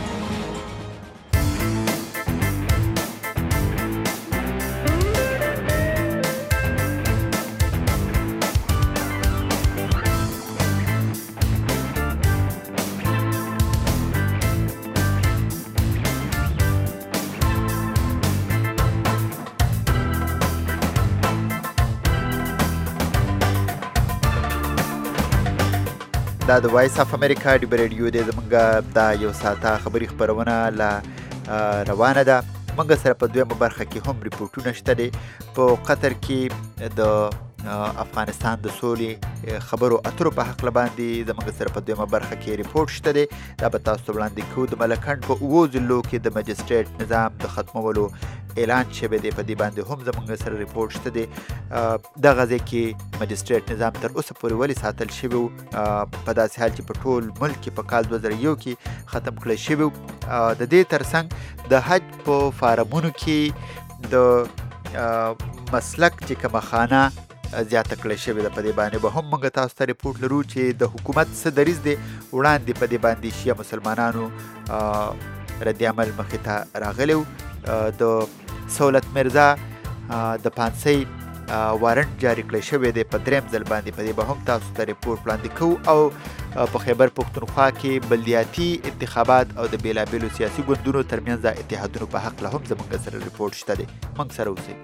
دا د وایس اف امریکا ډیوه ریډیو دی. زمونږ دا یو ساعته خبري خپرونه لا روانه ده. موږ سره په دویمه برخه کې هم ریپورټونه شته دي. په قطر کې د افغانستان د سولې خبرو اترو په حق باندې زموږ سره په دویمه برخه کې ریپورت شته دی. دا به تاسو ته وړاندې کوو. د ملکنډ په اوو ضلعو کې د مجسټریټ نظام د ختمولو اعلان شوی دی. په دې باندې هم زموږ سره ریپورت شته دی. دغه ځای کې مجسټریټ نظام تر اوسه پورې ولې ساتل شوی و په داسې حال چې په ټول ملک کې په کال دوه زره یو کې ختم کړی شوی و. د دې ترڅنګ د حج په فارمونو کې د مسلک چې کومه خانه زیاته کړی شوې ده. په دې باندې به هم موږ تاسو ته ریپورټ لرو چې د حکومت څه دریځ دی وړاندې په دې باندې شیعه مسلمانانو رد عمل مخې ته راغلی و. د سهولت مرزا د پانسۍ وارنټ جاري کړی شوی دی په دریم ځل باندې. په دې به هم تاسو ته ریپورټ وړاندې کوو. او په خیبر پښتونخوا کې بلدیاتي انتخابات او د بېلابېلو سیاسي ګوندونو ترمنځ د اتحادونو په هکله هم زموږ سره ریپورټ شته دی. موږ سره اوسئ.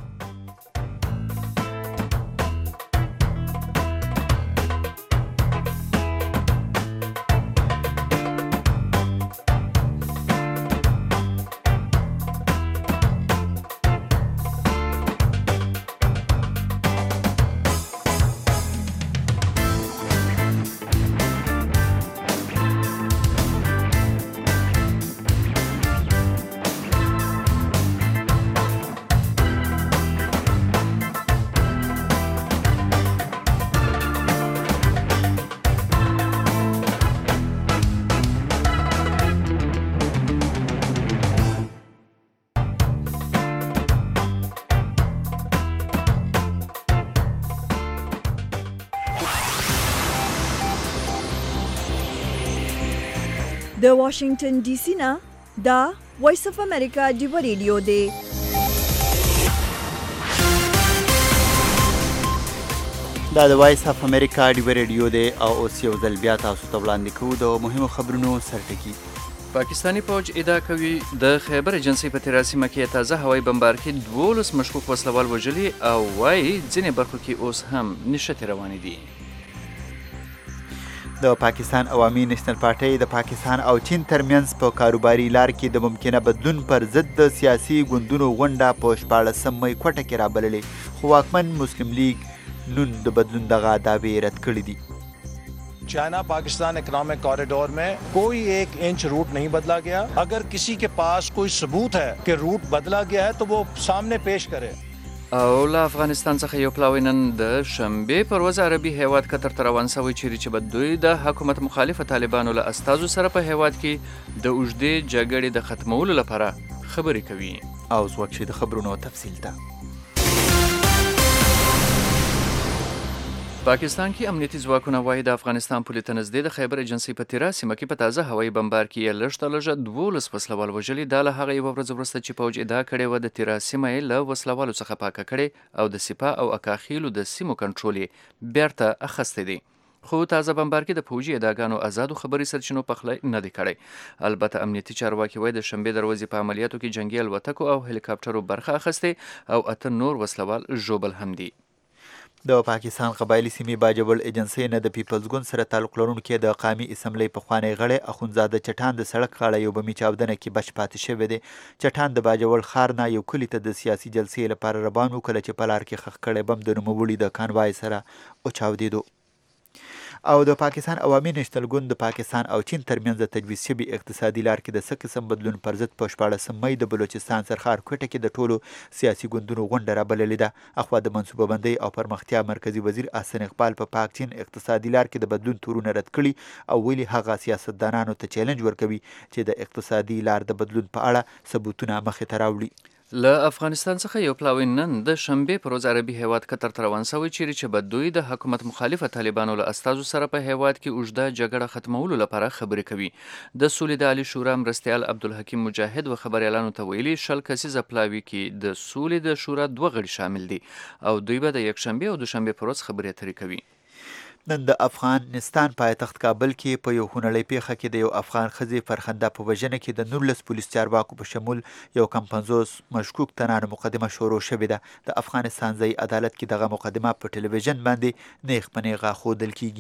د واشنگټن ډي سي نه دا وایس اف امریکا ډیو ریډیو دی. دا د وایس اف امریکا ډیو ریډیو دی او اوس یو ځل بیا تاسو ته وړاندې کوو د مهمو خبرونو سرټکي. پاکستانی فوج ادعا کوي د خیبر ایجنسۍ په تېره سیمه کې تازه هوایي بمبار کې دولس مشکوک وسلوال وژلي او وایي ځینې برخو کې اوس هم نښتې روانې دي. د پاکستان عوامي نېشنل پارټۍ د پاکستان او چین ترمنځ په کاروباري لار کې د ممکنه بدلون پر ضد د سیاسي ګوندونو غونډه په شپاړسم مۍ کوټه کې رابللې، خو واکمن مسلم لیگ نون د بدلون دغه دعوې رد کړي دي. चाइना पाकिस्तान इकोनॉमिक कॉरिडोर में कोई एक इंच रूट नहीं बदला गया. अगर किसी के पास कोई सबूत है कि रूट बदला गया है तो वो सामने पेश करे. او له افغانستان څخه یو پلاوی نن د شنبې پر ورځ عربي هیواد قطر ته روان شوی چیرې چې به دوی د حکومت مخالفه طالبانو له استازو سره په هیواد کې د اوږدې جګړې د ختمولو لپاره خبرې کوي. او اوس وخت چې د خبرونو تفصیل ته پاکستان کې امنیتي ځواکونه وایي د افغانستان پولې ته نږدې د خیبر ایجنسۍ په تېره سیمه کې په تازه هوایي بمبار کې یې لږ تر لږه دولس وسلوال وژلي. دا له هغه یوه ورځ وروسته چې پوج ادعا کړې وه د تېره سیمه یې له وسلوالو څخه پاکه کړې او د سپاه او اکاخیلو د سیمو کنټرول یې بیرته اخیستی دی. خو تازه بمبار کې د پوجي ادعاګانو آزادو خبري سرچینو پخلی نه دی کړی. البته امنیتي چارواکي وایي د شنبې د ورځې په عملیاتو کې جنګي الوتکو او هلیکاپټرو برخه اخیستې او اته نور وسلوال ژوبل هم دي. د پاکستان قبایلی سیمې باجوړ ایجنسۍ نه د پیپلز ګوند سره تعلق لرونکي د قامي اسمبلی پخوانی غړی اخونزاده چټان د سړک غاړه یو بمي چاودنه کې بچ پاتې شوی دی. چټان د باجوړ ښار نه یو کلي ته د سیاسي جلسې لپاره روان و کله چې په لار کې ښخ کړی بم د نوموړي د کانوای سره وچاودېدو. او د پاکستان عوامي نېشنل ګوند د پاکستان او چین ترمنځ د تجویز شوي اقتصادي لار کې د څه قسم بدلون پر ضد په شپاړسم مۍ د بلوچستان سرخار کوټه کې د ټولو سیاسي ګوندونو غونډه رابللې ده. اخوا د منصوبه بندۍ او پرمختیا مرکزي وزیر احسن اقبال په پاک چین اقتصادي لار کې د بدلون تورونه رد کړي او ویلي هغه سیاستدانانو ته چیلنج ورکوي چې د اقتصادي لار د بدلون په اړه ثبوتونه مخې ته راوړي. له افغانستان څخه یو پلاوی نن د شنبې پر ورځ عربي هیواد قطر ته روان شوی چیرې چې به دوی د حکومت مخالفه طالبانو له استازو سره په هیواد کې اوږده جګړه ختمولو لپاره خبرې کوي. د سولې د عالي شورا مرستیال عبدالحکیم مجاهد و خبریالانو ته ویلي شل کسیزه پلاوي کې د سولې د شورا دوه غړي شامل دي او دوی به د یکشنبې او دوشنبې پر ورځ خبرې اترې کوي. نن د افغانستان پایتخت کابل کې په یو خونړۍ پیښه کې د یو افغان ښځې فرخنده په وژنه کې د نولس پولیس چارواکو په شمول یو کم پنځوس مشکوک تنانو مقدمه شروع شوې ده. د افغانستان ځایي عدالت کې دغه مقدمه په ټلویزیون باندې نیغ په نیغه ښودل کیږي.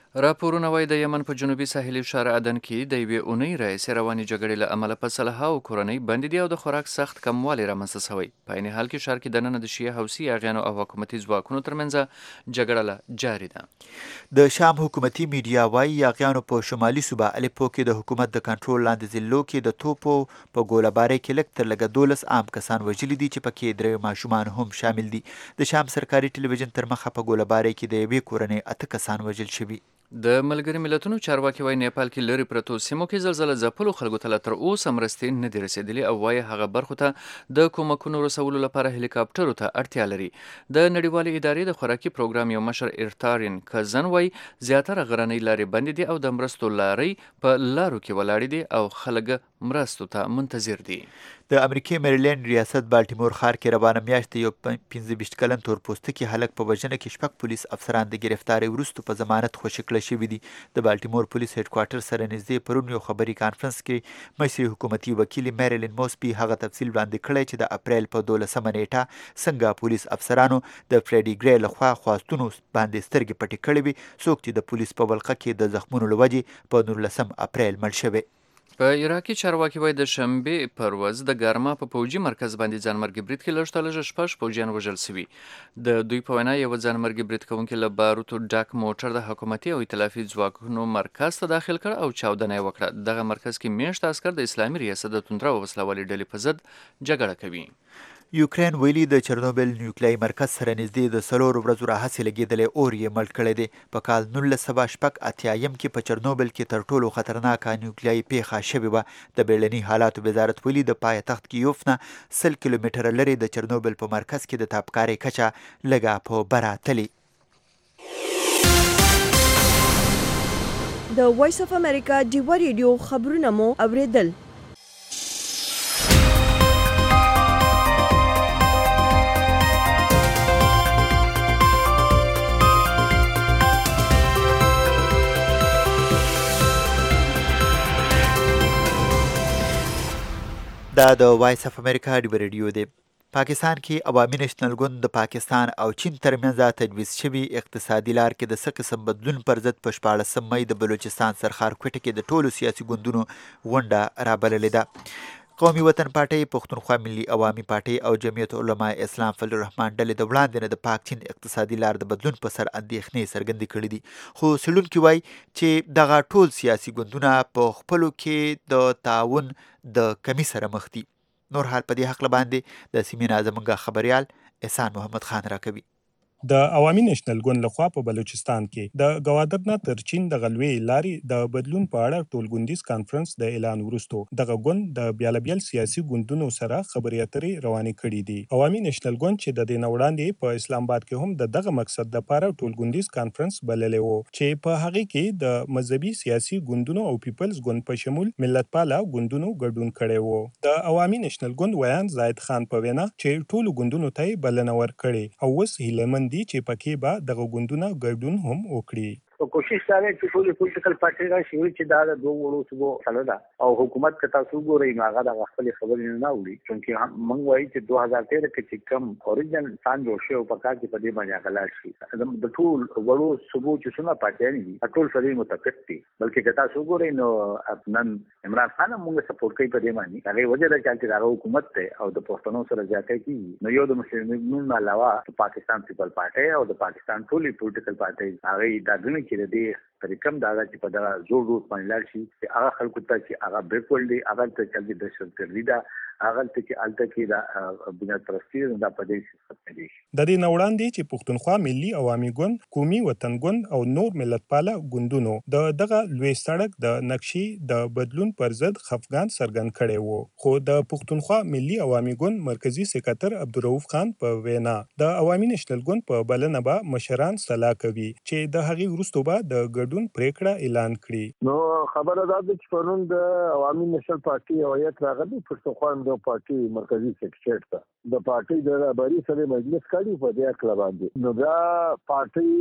راپورونه وایي د یمن په جنوبي ساحلي ښار عدن کې د یوې اونۍ راهیسې روانې جګړې له امله په سلهاوو کورنۍ بندې دي او د خوراک سخت کموالی رامنځته شوی. په عین حال کې ښار کې دننه د شیعه حوثي اغیانو او حکومتي ځواکونو ترمنځ جګړه لا جاري ده. د شام حکومتي میډیا وایي یاغیانو په شمالي صوبه الپو کې د حکومت د کنټرول لاندې ضلعو کې د توپو په ګولهبارۍ کې لږ تر لږه دولس عام کسان وژلي دي چې پکې درې ماشومان هم شامل دي. د شام سرکاري ټلویزیون تر مخه په ګولهبارۍ کې د یوې کورنۍ اته کسان وژل شوي. د ملګري ملتونو چارواکي وایي نیپال کې لرې پرتو سیمو کې زلزله ځپلو خلکو ته لا تر اوسه مرستې نه دي رسېدلې او وایي هغه برخو ته د کومکونو رسولو لپاره هلیکاپټرو ته اړتیا لري. د نړیوالې ادارې د خوراکي پروګرام یو مشر ارتارین کزن وایي زیاتره غرنۍ لارې بندې دي او د مرستو لارې په لارو کې ولاړې دي او خلک مرستو ته منتظر دي. د امریکې میریلینډ ریاست بالټیمور ښار کې روانه میاشت یو پنځه ویشت کلن تورپوستکي هلک په وژنه کې شپږ پولیس افسران د ګرفتارۍ وروسته په ضمانت خوشي کړه شوي دي. د بالټیمور پولیس هیډ کوارټر سره نږدې پرون یو خبري کانفرنس کې مصري حکومتي وکیل میریلین موسبي هغه تفصیل وړاندې کړی چې د اپریل په دولسمه نیټه څنګه پولیس افسرانو د فریډي ګری لخوا خواستونو باندې سترګې پټې کړې وي، څوک چې د پولیس په ولقه کې د زخمونو له وجې په نولسم اپریل مړ شوی. په عراق کې چارواکي وایي د شنبې پر ورځ د ګارما په پوجي مرکز باندې ځانمرګي برید کې لږ تر لږه شپږ پوجیان وژل شوي. د دوی په وینا یوه ځانمرګي برید کوونکي له باروتو ډک موټر د حکومتي او ائتلافي ځواکونو مرکز ته داخل کړ او چاودنه یې وکړه. دغه مرکز کې میاشت عسکر د اسلامي ریاست د توندره او وسلوالې ډلې په ضد جګړه کوي. یوکرین ویلي د چرنوبل نیوکلیایي مرکز سره نږدې د څلورو ورځو راهیسې لګېدلی اور یې مړ کړی دی. په کال نولس سوه شپږ اتیایم کې په چرنوبل کې تر ټولو خطرناکه نیوکلیایي پیښه شوې وه. د بیړني حالاتو وزارت ویلي د پایتخت کیوف نه سل کیلومتره لرې د چرنوبل په مرکز کې د تابکارۍ کچه لږه په بره تلي. د وایس اف امریکا ډیوه ریډیو خبرونه مو اوریدل. دا د وایس اف امریکا ډیوه ریډیو دی. پاکستان کې عوامي نېشنل ګوند د پاکستان او چین ترمنځ تجویز شوي اقتصادي لار کې د څه قسم بدلون پر ضد په شپاړسم مۍ د بلوچستان سرخار کوټه کې د ټولو سیاسي ګوندونو غونډه رابللې ده. قومي وطن پارټۍ، پښتونخوا ملي عوامي پارټۍ او جمعیت علماء اسلام فضل الرحمن ډلې د وړاندې نه د پاک چین اقتصادي لار د بدلون په سر اندېښنې څرګندې کړې دي. خو څېړونکي وایي چې دغه ټول سیاسي ګوندونه په خپلو کې د تعاون د کمی سره مخ دي. نور حال په دې هکله باندې د سیمې نه زموږ خبریال احسان محمد خان راکوي. د عوامي نېشنل ګوند لخوا په بلوچستان کې د ګوادر نه تر چین د غلوې لارې د بدلون په اړه ټولګوندیز کانفرنس د اعلان وروسته دغه ګوند د بیلابیل سیاسي ګوندونو سره خبرې اترې روانې کړې دي. عوامي نېشنل ګوند چې د دې نه وړاندې په اسلام آباد کې هم د دغه مقصد لپاره ټولګوندیز کانفرنس بللی و چې په هغې کې د مذهبي سیاسي ګوندونو او پیپلز ګوند په شمول ملتپاله ګوندونو ګډون کړی و. د عوامي نېشنل ګوند ویان زاید خان په وینا چې ټولو ګوندونو ته یې بلنه ورکړې او اوس هیله دي چې پکې به دغه ګوندونه ګډون هم وکړي. کوشش دا دی چې ټولې پولیټیکل پارټۍ راشي چې دا د دوه وړو صوبو مسله ده او حکومت که تاسو وګورئ نو هغه دغه خپلې خبرې نه اوري، چونکې موږ وایي چې دوه هزار تېره کې چې کوم اوریجنل سان جوړ شوی په کار کې په دې باندې هغه لاړ شي. د ټول وړو صوبو چې څومره پارټیانې دي ټول سره متفق دي، بلکې که تاسو وګورئ نو نن عمران خان هم موږ سپورټ کوي په دې باندې. هغې وجه ده چې هغه حکومت دی او د پښتنو سره زیاتی کېږي. نو یو د مسلمانانو نه علاوه د پاکستان پیپل پارټۍ او د پاکستان ټولې پولیټیکل پارټۍ هغې دا ګڼي چې د دې طریقم دا چې په دغه زوړ روټ باندې لاړ شي چې هغه خلکو ته چې هغه بیکورډ دي، هغه ته چې د دهشتګردي ده، هغه ته چې هلته کې د بنیاد پرستي دا په دې سیستم دی. د دې نه وړاندې چې پښتونخوا ملي عوامي ګوند، قومي وطن ګوند او نور ملتپاله ګوندونو د دغه لوی سړک د نقشې د بدلون پر ضد خفګان څرګند کړی و، خو د پښتونخوا ملي عوامي ګوند مرکزي سکرټر عبدالرؤف خان په وینا د عوامي نېشنل ګوند په بلنه به مشران سلا کوي چې د هغې وروسته به د ګډون پریکړه اعلان کړي. نو خبره دا ده چې پرون د عوامي نېشنل پارټي هویت راغلی پښتونخوا د پارټي مرکزي سکرټر ته د پارټي د رهبرۍ سره مجلس کړی په دې اړه باندې. نو دا پارټي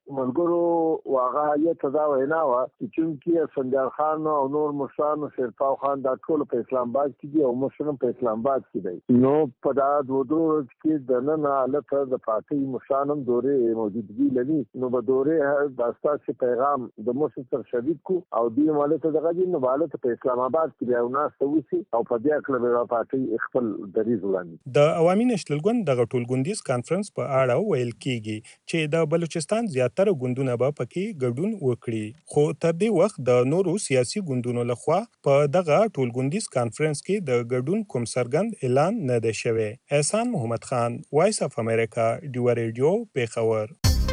ملګرو واغه هیئت دا وینا وا چې چونکی سنجار خان او نور مشران شیرپاو خان دا ټول په اسلام آباد کې دي او مشران په اسلام آباد کې دي نو په دا دوه ورځې کې د نن حالت د پارټي مشرانم دورې موجودګي لري نو به دورې د اساس پیغام د مشر شدید کو او دې مالته دغه دي نو حالت په اسلام آباد کې یو ناس توسي او په دې کله به پارټي خپل دریز وړاندې د عوامي نېشنل ګوند دغه ټولګوندیز کانفرنس په اړه ویل کیږي چې د بلوچستان زیاتره ګوندونه به پکې ګډون وکړي خو تر دې وخت د نورو سیاسي ګوندونو لخوا په دغه ټولګوندیز کانفرنس کې د ګډون کوم څرګند اعلان نه دی شوی. احسان محمد خان، وایس اف امریکا، ډیوا ریډیو، پیښور.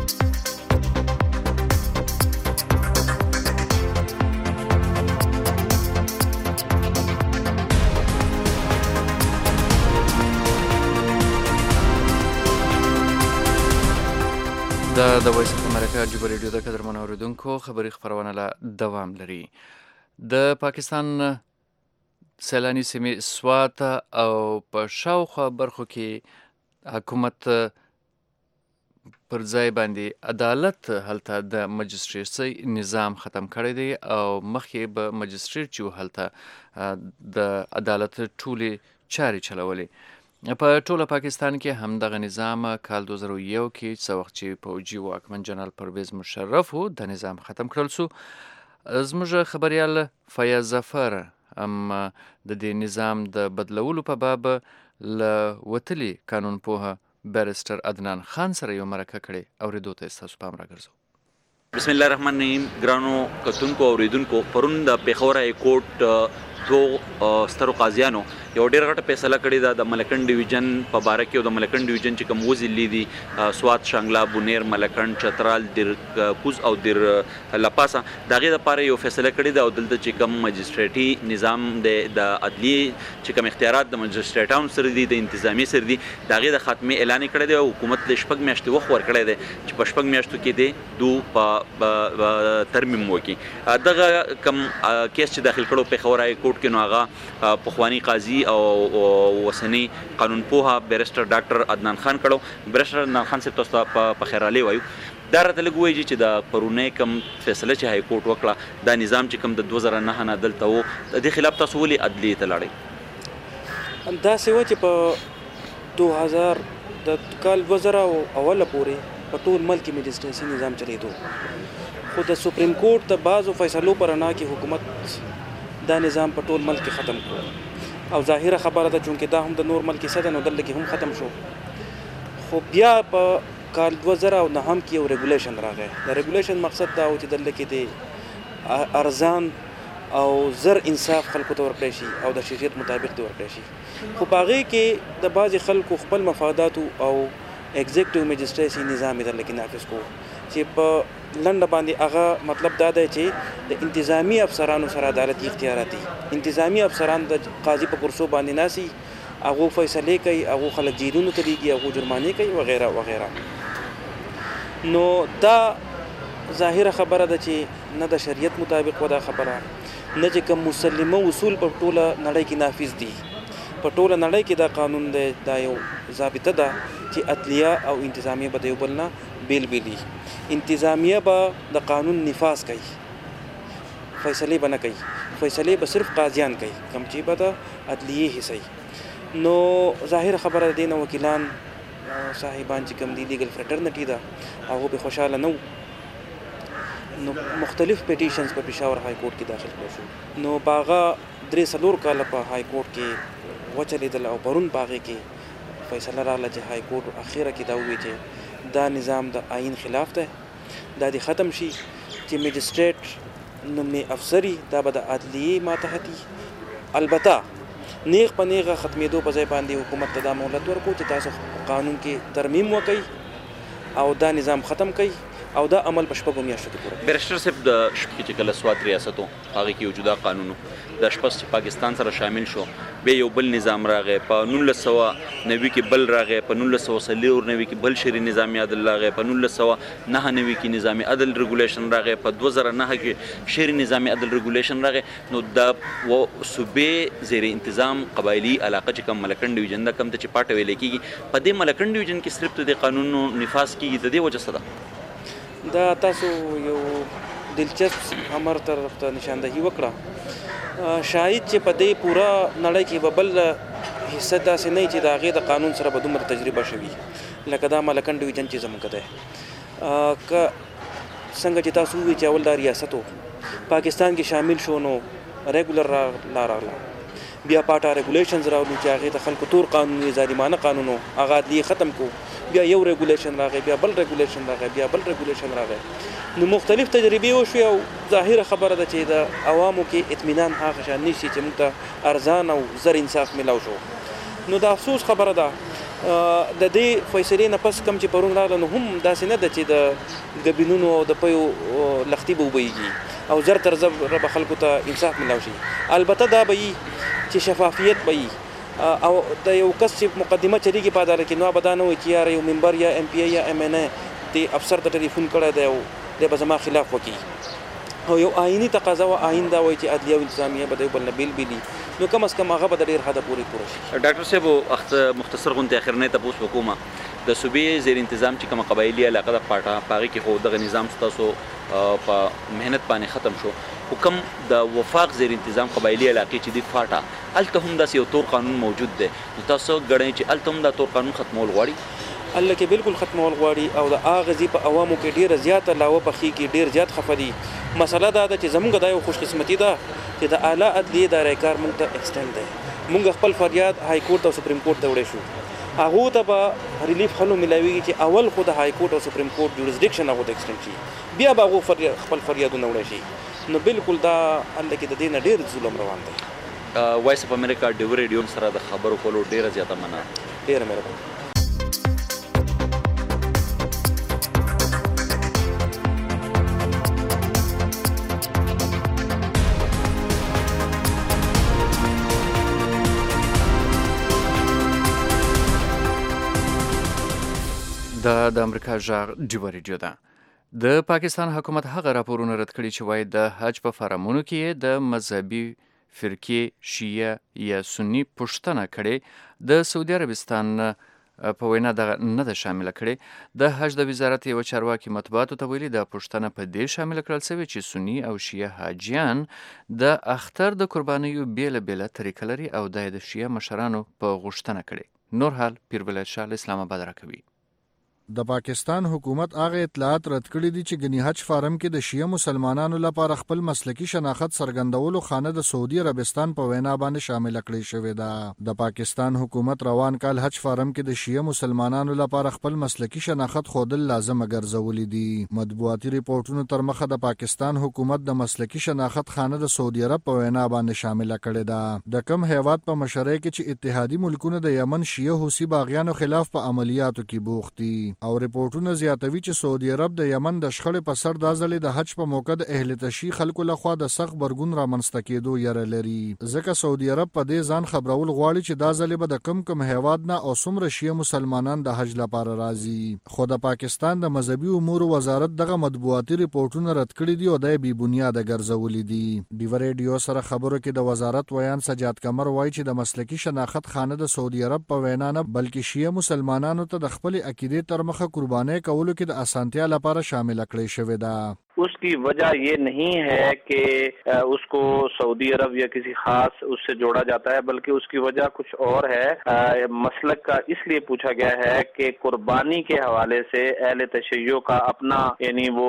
دا د وایس اف امریکا ډیوا ریډیو د قدرمنو اوریدونکو خبري خبرونه لا دوام لري. د پاکستان سیلاني سیمې سوات او په شاوخوا برخو کې حکومت پر ځای باندې عدالت هلته د مجستریټۍ نظام ختم کړی دی او مخکې به مجستریټ چې هلته د عدالت ټولې چارې چلولې. په ټوله پاکستان کې همدغه نظام کال دوه زره یو کې څه وخت چې پوجي واکمن جنرال پرویز مشرف و د نظام ختم کړل سو. زموږ خبریال فیاض ظفر هم د دې نظام د بدلولو په باب له وتلي قانون پوهه بیرسټر عدنان خان سره یو مرکه کړې اورېدو ته ستاسو پام راګرځو. بسم الله الرحمن الرحیم. ګرانو کتونکو اوریدونکو، پرون د پیښور های کورټ دو سترو قاضیانو یو ډېر غټه فیصله کړې ده د ملکنډ ډیویژن په باره کې او د ملکنډ ډیویژن چې کوم وزلي دي سوات، شانګلا، بونیر، ملکنډ، چترال، دیر کوز او دیر لپاسا د هغې دپاره یو فیصله کړې ده او دلته چې کوم مجستریټي نظام دی د عدلیې چې کوم اختیارات د مجستریټانو سره دي د انتظامي سره دي د هغې د خاتمې اعلان یې کړی دی او حکومت د شپږ میاشتې وخت ورکړی دی چې په شپږ میاشتو کې دی دو په ترمیم وکړي. دغه کوم کیس چې داخل کړو پیښور های کورټ کې نو هغه پخواني قاضي او وسنی قانون پوها بیرسټر ډاکټر عدنان خان کړو. بیرسټر عدنان خان صاحب تاسو ته په خیرالی وایو. دا راته لږ وایي چې د پرونی کوم فیصله چې های کورټ وکړه دا نظام چې کوم د دوه زره نهه نه دلته و د دې خلاف تاسو ولې عدلیې ته لاړئ؟ داسې وه چې په دوه هزار د کال دوه زره اوله پورې په ټول ملک کې مجستریسي نظام چلېدو خو د سپریم کورټ د بعضو فیصلو په رڼا کې حکومت دا نظام په ټول ملک کې ختم کړو او ظاهره خبره ده چونکې دا هم د نور ملک څه ده نو دلته کې هم ختم شو. خو بیا په کال دوه زره او نهم کې یو ریګولیشن راغی. د ریګولیشن مقصد دا و چې دلته کې د ارزان او زر انصاف خلکو ته ورکړی شي او د شریعت مطابق ته ورکړی شي. خو په هغې کې د بعضې خلکو خپل مفاداتو او ایگزیکټیو مجستریسي نظام یې دلته کې نافذ کړو چې په لنډه باندې هغه مطلب دا دی چې د انتظامی افسرانو سره عدالتي اختیارات دي. انتظامی افسران د قاضي په کرسو باندې ناسي، هغو فیصلې کوي، هغو خلک جیلونو ته لیږي، هغو جرمانې کوي وغیره وغیره. نو دا ظاهره خبره ده چې نه د شریعت مطابق و دا خبره، نه چې کوم مسلمه اصول په ټوله نړۍ کې نافذ دي. په ټوله نړۍ کې دا قانون دی، دا یو ضابطه ده چې عدلیه او انتظامیه به د یو بل نه بیل بیل دي. انتظامیه به د قانون نفاذ کوي، فیصلې به نه کوي، فیصلې به صرف قاضیان کوي کوم چې به د عدلیې حصه. نو ظاهره خبره دی نه وکیلان صاحبان چې کوم دي لیګل فرټرنټي ده هغه به خوشحاله نه وو. نو مختلف پیټیشنز په پېښور های کورټ کې داخل کړل شو. نو په هغه درې څلور کاله په های کورټ کې وچلېدل او پرون په هغې کې فیصله راغله چې های کورټ اخیره کې دا وویل چې دا نظام د آئین خلاف دی، دا دې ختم شي چې مجستریټ نومې افسري دا به د عدلیې ماتحتي. البته نیغ په نیغه ختمېدو په ځای باندې حکومت ته دا مهلت ورکړو چې تاسو قانون کې ترمیم وکړئ او دا نظام ختم کړئ او دا عمل په شپږو میاشتو کې پوره. بیرسټر صاحب د شپږ چې کله سوات ریاست و هغې کې یو جدا قانون و، د شپږ چې پاکستان سره شامل شو بیا یو بل نظام راغی، په نولس سوه نوي کې بل راغی، په نولس سوه څلور نوي کې بل شرعي نظامي عدل راغی، په نولس سوه نهه نوي کې نظامي عدل ریګولیشن راغی، په دوه زره نهه کې شرعي نظامي عدل ریګولیشن راغی. نو د صوبې زیر انتظام قبایلي علاقه چې کوم ملکنډ ډیویژن ده کوم ته چې پاټه ویلی کېږي، په دې ملکنډ ډیویژن کې صرف د دې قانونو نفاذ کېږي، د دې وجه څه ده؟ دا تاسو یو دلچسپ امر طرف ته نشاندهي وکړه. شاید چې په دې پوره نړۍ کې به بل حصه داسې نه چې د هغې د قانون سره به دومره تجربه شوي لکه دا ملکن ډویژن چې زموږ دی. که څنګه چې تاسو ووایئ چې اول دا ریاست و پاکستان کې شامل شو نو ریګولر لا راغله، بیا پاټا ریګولیشنز راغلو چې هغې ته خلکو تور قانون وي، ظالمانه قانون و، هغه عدلیې ختم کړو، بیا یو ریګولیشن راغی، بیا بل ریګولیشن راغی، بیا بل ریګولیشن راغی. نو مختلف تجربې وشوې او ظاهره خبره ده چې د عوامو کې اطمینان هغه شان نشي چې موږ ته ارزان او زر انصاف میلاو شو. نو د افسوس خبره ده د دې فیصلې نه پس کم چې پرون راغله نو هم داسې نه ده چې د ګبینونو او د پیو لښتي به وبهیږي او زر تر زر به خلکو ته انصاف میلاو شي. البته دا به وي چې شفافیت به وي او د یو کس چې مقدمه چلیږي په اداره کې نو به دا نه وي چې یار یو ممبر یا ام پی ای یا ام ان ای د افسر ته ټلیفون کړی دی او دی به زما خلاف وکړي او یو آئینی تقاضا و آئین دا وایي چې عدلیه او انتظامیه به د یو بل نه بیل بیلي نو کم از کم هغه به د ډېر حده پورې پوره شي. ډاکټر صاحب مختصر غونډې اخرنۍ تپوس وکومه د صوبې زیر انتظام چې کومه قبایلي علاقه د پاټا په هغې کې خو دغه نظام ستاسو په محنت باندې ختم شو، خو کوم د وفاق زیر انتظام قبایلي علاقې چې دي پاټا هلته هم داسې یو تور قانون موجود دی، نو تاسو ګڼئ چې هلته هم دا تور قانون ختمول غواړي؟ الله کې بالکل ختمول غواړي او د هغه ځي په عوامو کې ډېره زیاته لاوه پخېږي، ډېر زیات خفه دي. مسله دا ده چې زموږ دا یو خوش قسمتي ده چې د اعلی عدلیې دایره کار موږ ته ایکسټنډ دی. موږ خپل فریاد های کورټ او سپریم کورټ ته وړی شو، هغو ته به ریلیف خلو میلاویږي چې اول خو د های کورټ او سپریم کورټ جوریسډکشن هغو ته ایکسټنډ شي، بیا به هغو خپل فریادونه وړی شي. نو بالکل دا الله کې د دې نه ډېر ظلم روان دی. وایس اف امریکا ډیو ریډیو سره د خبرو کولو ډېره زیاته مننه. ډېره مهرباني. دا د امریکا ژغ ډیو ریډیو ده. د پاکستان حکومت هغه راپورونه رد کړي چې وایي د حج په فرامونو کې د مذهبي فرقې شیعه یا سنی پوښتنه کړې، د سعودي عربستان په وینا دغه نه ده شامله کړې. د حج د وزارت یوه چارواکي مطبوعاتو ته ویلي دا پوښتنه په دې شامله کړل سوې چې سني او شیعه حاجیان د اختر د قربانیو بیله بیله طریقه لري او دا یې د شیعه مشرانو په غوښتنه کړې. نور حال پیرولید شاه اسلام آباد راکوي. د پاکستان حکومت هغه اطلاعات رد کړي دي چې ګنی حج فارم کې د شیعه مسلمانانو لپاره خپل مسلکی شناخت څرګندولو خانه د سعودي عربستان په وینا باندې شامل کړي شوې ده. د پاکستان حکومت روان کال حج فارم کې د شیعه مسلمانانو لپاره خپل مسلکی شناخت خودل لازم ګرځولې دي. مطبوعاتي ریپورتونو تر مخه د پاکستان حکومت د مسلکی شناخت خانه د سعودي عرب په وینا باندې شامل کړي ده. د کم هیواد په مشرۍ کې چې اتحادی ملکونه د یمن شیعه حوثي باغیانو خلاف په عملیاتو کې بوخت دي او ریپورتونه زیاتوي چې سعودي عرب د یمن د شخړې په سر دا ځلې د حج په موقع د اهل تشیع خلکو لخوا د سخت برګون رامنځته کېدو یره لري، ځکه سعودي عرب په دې ځان خبرول غواړي چې دا ځلې به د کم کم هیواد نه او څومره شیعه مسلمانان د حج لپاره راځي. خو د پاکستان د مذهبي امور وزارت دغه مطبوعاتي ریپورتونه رد کړي دي او د بې بنیاده ګرځولي دي. ډیو ریډیو سره خبرو کې د وزارت ویان سجاد قمر وایي چې د مسلکی شناخت خانه د سعودي عرب په وینا نه بلکې شیعه مسلمانانو ته د خپل عقیدې تر مخه قربانۍ کولو کې د اسانتیا لپاره شامل کړی شوی ده. उसकी वजह ये नहीं है कि उसको सऊदी अरब या किसी खास उससे जोड़ा जाता है, बल्कि उसकी वजह कुछ और है. मसलक का इसलिए पूछा गया है कि कुर्बानी के हवाले से अहले तशय्यो का अपना यानी वो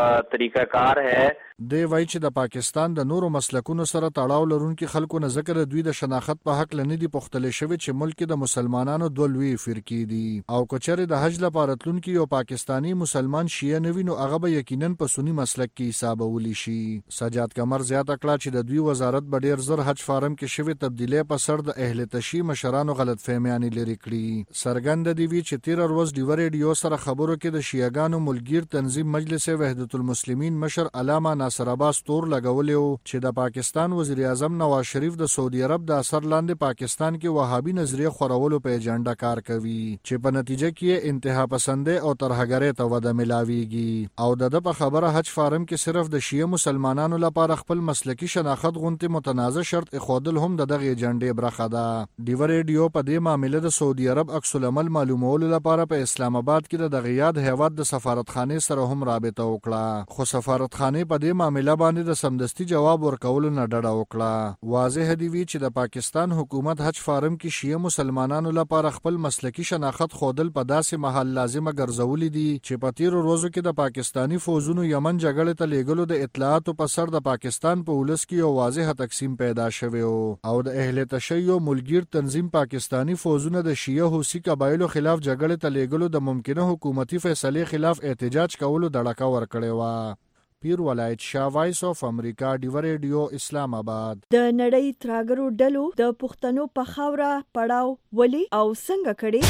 तरीकाकार है. دی وایي چې د پاکستان د نورو مسلکونو سره تړاو لرونکي خلکو نه ذکر دوی د شناخت په حق لنی دي پختل شوی چې ملک د مسلمانانو دوه لوی فرقې دي او کچره د حج لپاره تلونکي یو پاکستانی مسلمان شیعه نوی نو هغه به یقینا په سنی مسلک کې حسابولی شي. سجاد قمر زیاته کړه چې د دوی وزارت به ډیر زر حج فارم کې شوی تبدیلی په سر د اهل تشیع مشرانو غلط فهمیانی لري کړي. سرګند دی وی چې تیر ورځ ډیو ریډیو سره خبرو کې د شیعاګانو ملګر تنظیم مجلس وحدت المسلمین مشر علامه ناصر عباس تور لګولیو چې د پاکستان وزیر اعظم نواز شریف د سعودي عرب د اثر لاندې پاکستان کې وهابي نظریه خورولو په ایجنډا کار کوي چې په نتیجه کې انتها پسندۍ او ترهګرۍ ته وده ملاويږي او د په خبره حج فارم کې صرف د شیعه مسلمانانو لپاره خپل مسلکی شناخت غونډې متنازع شرط اخودل هم د دغه ایجنډې برخه ده. ډیو ریډیو په دې معاملې د سعودي عرب عکس العمل معلومولو لپاره په اسلام آباد کې د دغه یاد هیواد د سفارتخانې سره هم رابطه وکړه، خو سفارتخانې په دې معاملې باندې د سمدستي جواب ورکولو نه ډډه وکړه. واضح دی وی چې د پاکستان حکومت حج فارم کې شیعه مسلمانانو لپاره خپل مسلکی شناخت خودل په داسې محل لازمه ګرځولې دي چې په تیرو ورځو کې د پاکستانی فوجونو یمن جګړې ته لیږلو د اطلاعاتو په سر د پاکستان په ولس کې یو واضح تقسیم پیدا شوی او د اهل تشیع ملګر تنظیم پاکستانی فوجونه د شیعه حوثي قبایلو خلاف جګړې ته لیږلو د ممکنه حکومتي فیصلې خلاف احتجاج کولو دړکه ورکړې وه. پیر ولایت شاه، وایس اف امریکا، ډیو ریډیو، اسلام آباد. د نړۍ تراګرو ډلو د پښتنو په خاوره پړاو ولې او څنګه کړي؟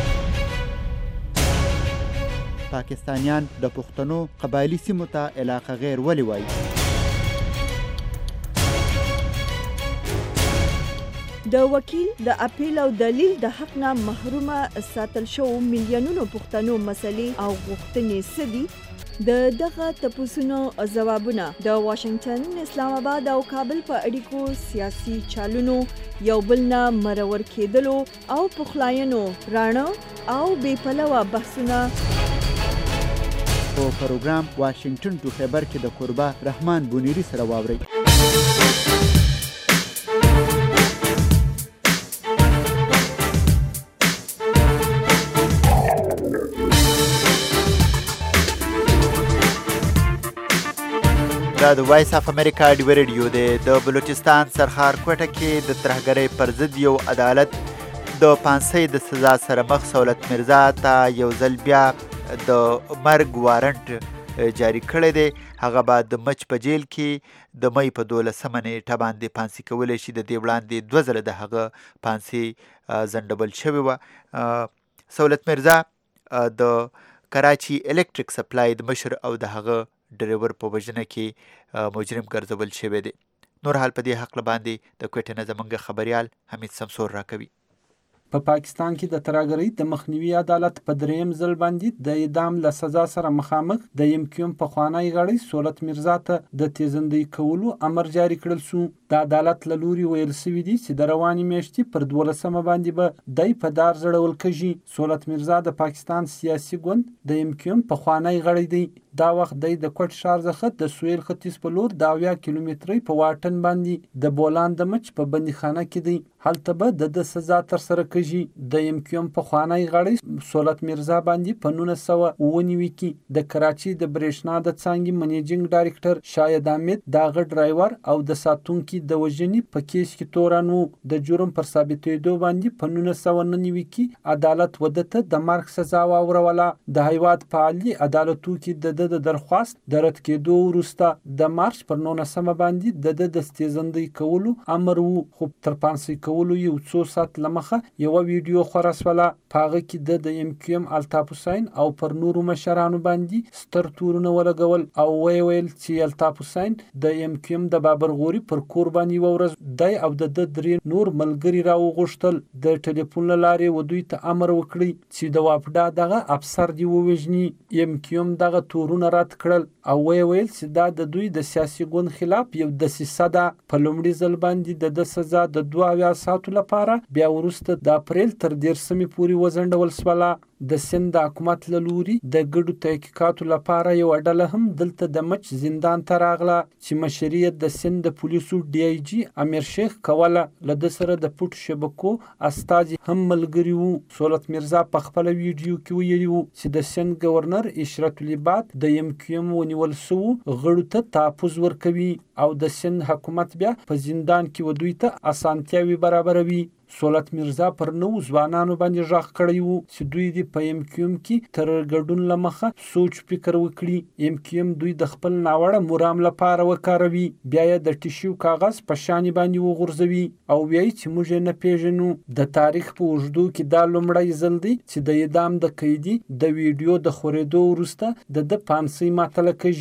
پاکستانیان د پښتنو قبایلی سیمو ته علاقه غیر ولې وایي؟ د وکیل د اپیل او دلیل د حق نه محرومه ساتل شو میلیونونو پښتنو مسلې او غوښتنې څه دي؟ د دغه تپوسونو ځوابونه د واشنگټن، اسلام آباد او کابل په اړیکو سیاسي چالونو یو بل نه مرور کېدلو او پخلاینو راڼه او بې پلوه بحثونه په پروګرام واشنگټن ټو خیبر کې د قربا رحمان بونیری سره واورئ. دا د وایس اف امریکا ډیو ریډیو دی. د بلوچستان سرخار کوټه کې د ترهګرۍ پر ضد یو عدالت د پانسۍ د سزا سره مخ سولت مرزا ته یو ځل بیا د مرګ وارنټ جاری کړی دی. هغه به د مچ په جیل کې د مۍ په دولسمه نیټه باندې پانسي کولی شي. د دې وړاندې دوه ځله د هغه پانسي ځنډول شوې وه. سولت مرزا د کراچي الکتریک سپلای د مشر او د هغه ډریور په وژنه کې مجرم ګرځول شوی دی. نور حال په دې حق باندې د کوټې نه زموږ خبريال حمید سمسور راکوي. په پا پاکستان کې د ترهګرۍ د مخنیوي عدالت په دریم ځل باندې د اعدام له سزا سره مخامخ د ایم کیو ایم پخوانی غړی سولت مرزا ته د تیزندۍ کولو امر جاری کړل شو. د عدالت له لوري ویل شوي دي چې د روانې میاشتې پر دولسمه باندې به دی په دار ځړول کېږي. سولت مرزا د پاکستان سیاسي ګوند د ایم کیو ایم پخوانی غړی دی. دا وخت دی د کوټ ښار څخه د سویل ختیځ په لور د اویا کیلومترۍ په واټن باندې د بولان د مچ په بندیخانه کې دی. هلته به د د سزا ترسره کېږي. د ایم کیو ایم پخوانی غړی سولت مرزا باندې په نولس سوه اوه نوي کې د کراچي د برېښنا د څانګې منیجینګ ډایرکټر شاهد احمد د هغه ډرایور او د ساتونکي د وژنې په کیس کې تورن وو. د جرم پر ثابتېدو باندې په نولس سوه نه نوي کې عدالت وده ته د مرګ سزا واوروله. د هیواد په عالي عدالتو کې د د درخواست د رد کېدو وروسته د مارچ پر نولسمه باندې د د د ستېزندۍ کولو امر وو. خو تر پانسۍ کولو یو څو ساعت له مخه یوه ویډیو خوره شوله. په هغه کې د د ایم کیو ایم الطاف حسین او پر نورو مشرانو باندې ستر تورونه ولګول او ویې ویل چې الطاف حسین د ایم کیو ایم د بابر غوري پر کور باندې یوه ورځ دی او د د درې نور ملګري راوغوښتل. د ټلیفون له لارې و دوی ته امر وکړي چې د واپډا دغه افسر دې ووژني. ایم کیو ایم دغه تورونه رد کړل او ویې ویل چې دا د دوی د سیاسي ګوند خلاف یو دسیسه ده. په لومړي ځل باندې د د سزا د دوه اویا ساعتو لپاره بیا وروسته د اپریل تر دېرشمې پورې وځنډول شوله. د سند د حکومت له لوري د ګډو تحقیقاتو لپاره یوه ډله هم دلته د مچ زندان ته راغله چې مشري د سند د پولیسو ډي آی جي امیر شیخ کوله. له ده سره د پټو شبکو استازي هم ملګري وو. سولت مرزا په خپله ویډیو کې ویلي وو چې د سند ګورنر اشرت العباد د ایم کیو ایم ونیول شوو غړو ته تحفظ ورکوي او د سند حکومت بیا په زندان کې و دوی ته اسانتیاوې برابروي. سولت مرزا پر نو ځوانانو باندې غږ کړی وو چې دوی دې په ایم کیو ایم کې تر ګډون له مخه سوچ فکر وکړي. ایم کیو ایم دوی د خپل ناوړه مرام لپاره وکاروي، بیا یې د ټیشو کاغذ په شانې باندې وغورځوي او وایي چې موږ یې نه پیژنو. د تاریخ په اوږدو کې دا لومړی ځل دی چې د اعدام د قیدي د ویډیو د خورېدو وروسته د ده پانسۍ ماتله کېږي.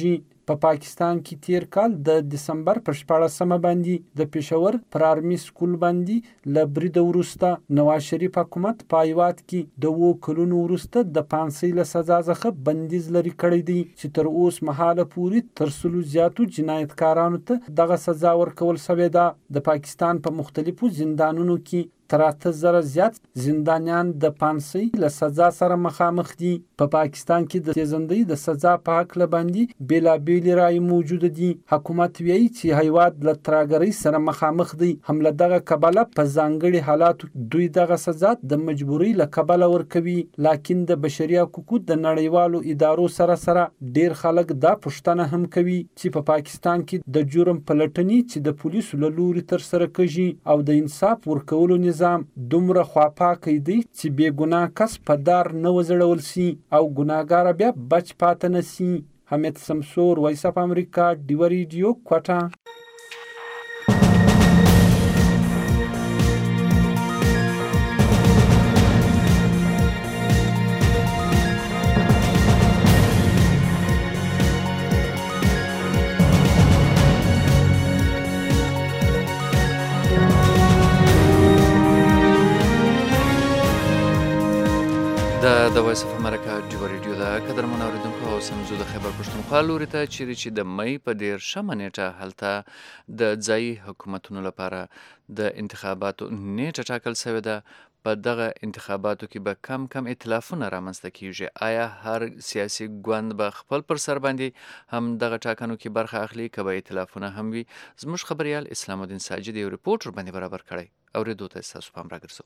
په پا پاکستان کې تیر کال د دسمبر په شپاړسمه باندې د پېښور پر آرمي سکول باندې له بریده وروسته نواز شریف حکومت په هیواد کې د اووه کلونو وروسته د پانسۍ له سزا څخه بندیز لرې کړی دی چې تر اوس مهاله پورې تر سلو زیاتو جنایتکارانو ته دغه سزا ورکول شوې ده. د پاکستان په مختلفو زندانونو کې تر اته زره زیات زندانیان د پانسۍ له سزا سره مخامخ دي. په پا پاکستان کې د تیزندۍ د سزا په هکله باندې بېلابېلې رایې موجوده دي. حکومت وایي چې هیواد له ترهګرۍ سره مخامخ دی. هم له دغه کبله په ځانګړي حالاتو دوی دغه سزا د مجبورۍ له کبله ورکوي. لاکن د بشري حقوقو د نړیوالو ادارو سره سره ډېر خلک دا پوښتنه هم کوي چې په پا پاکستان کې د جرم پلټنې چې د پولیسو له لوري ترسره کېږي او د انصاف ورکولو نظام دومره خواپاکی دی چې بې ګناه کس په دار نه وځړول سي او ګناهګاره بیا بچ پاتې نه سي. حمید سمسور، وایس اف امریکا، ډیوه ریډیو، کوټه. د وایس اف امریکا ډیوه ریډیو ده. قدرمنو اورېدونکو، اوس هم ځو د خیبر پښتونخوا لوري ته چیرې چې د مۍ په دېرشمه نیټه هلته د ځایي حکومتونو لپاره د انتخاباتو نیټه ټاکل سوې ده. په دغه انتخاباتو کې به کم کم ائتلافونه رامنځته کیږي. آیا هر سیاسي ګوند به خپل پر سر باندې هم دغه ټاکنو کې برخه اخلي که به ائتلافونه هم وي؟ زموږ خبریال اسلام الدین ساجد یو ریپورټ ورباندې برابر کړی. اورېدو ته ستاسو پام راګرځو.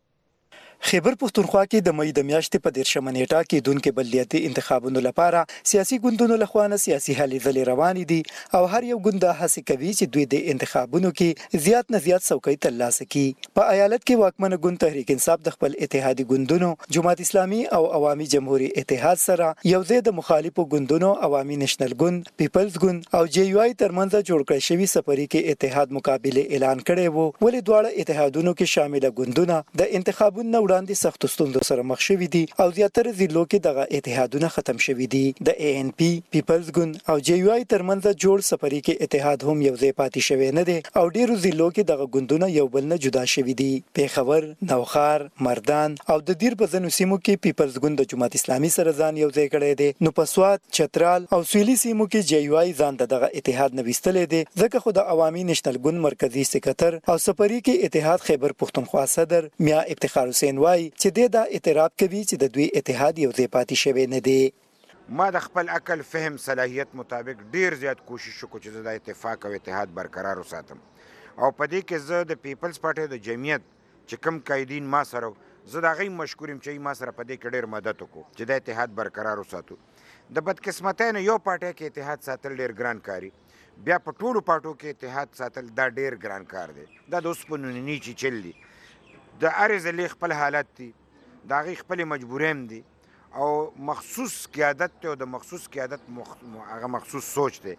خیبر پښتونخوا کې د مۍ د میاشتې په دېرشمه نیټه کېدونکو بلدیاتي انتخابونو لپاره سیاسي ګوندونو لخوا نه سیاسي هلې ځلې روانې دي او هر یو ګوند هڅه کوي چې دوی د انتخابونو کې زیات نه زیات څوکۍ ترلاسه کړي. په ایالت کې واکمنه ګوند تحریک انصاف د خپل اتحادي ګوندونو جماعت اسلامي او عوامي جمهوریت اتحاد سره یو ځای د مخالفو ګوندونو عوامي نېشنل ګوند، پیپلز ګوند او جے یو آی ترمنځ جوړ کړی شوی سفري کې اتحاد مقابله اعلان کړی وو. ولې دواړه اتحادونو کې شامل ګوندونه د انتخابونو وړاندې سخت ستونزو سره مخ شوي دي او زیاتره ضلعو کې دغه اتحادونه ختم شوي دي. د اے ان پی، پیپلز ګوند او جے یو آی ترمنځ جوړ سفري کې اتحاد هم یو ځای پاتې شوی نه دی او ډیرو ضلعو کې دغه ګوندونه یو بل نه جدا شوي دي. پیښور، نوخار، مردان او د دیر په ځینو سیمو کې پیپلز ګوند د جماعت اسلامي سره ځان یو ځای کړی دی. نو په سوات، چترال او سویلي سیمو کې جے یو آی ځان د دغه اتحاد نه ویستلی دی ځکه خو د عوامي نېشنل ګوند مرکزی سکرټر او سفري کې اتحاد خیبر پښتونخوا صدر میا افتخار حسین وایي چې د اعتراف کوي چې د دوی اتحاد یو ځای پاتې شوی نه دی. ما د خپل عقل، فهم، صلاحیت مطابق ډیر زیات کوشش وکړ چې د اتفاق او اتحاد برقرار وساتم او په دې کې زه د پیپلز پارټي د جمعیت چې کوم قائدین ما سره زه د هغوی مشکور یم چې ما سره په دې کې ډیر مدد وکړو چې د اتحاد برقرار وساتو. د بدقسمتۍ نه یو پارټي کې اتحاد ساتل ډیر ګران کاري، بیا په ټولو پارټو کې اتحاد ساتل دا ډیر ګران کار دی. دا د اوسپنو نیچې چل دی. د هرې ضلعې خپل حالت دی، د هغې خپلې مجبورۍ هم دي او مخصوص قیادت دی او د مخصوص قیادت هغه مخصوص سوچ دی.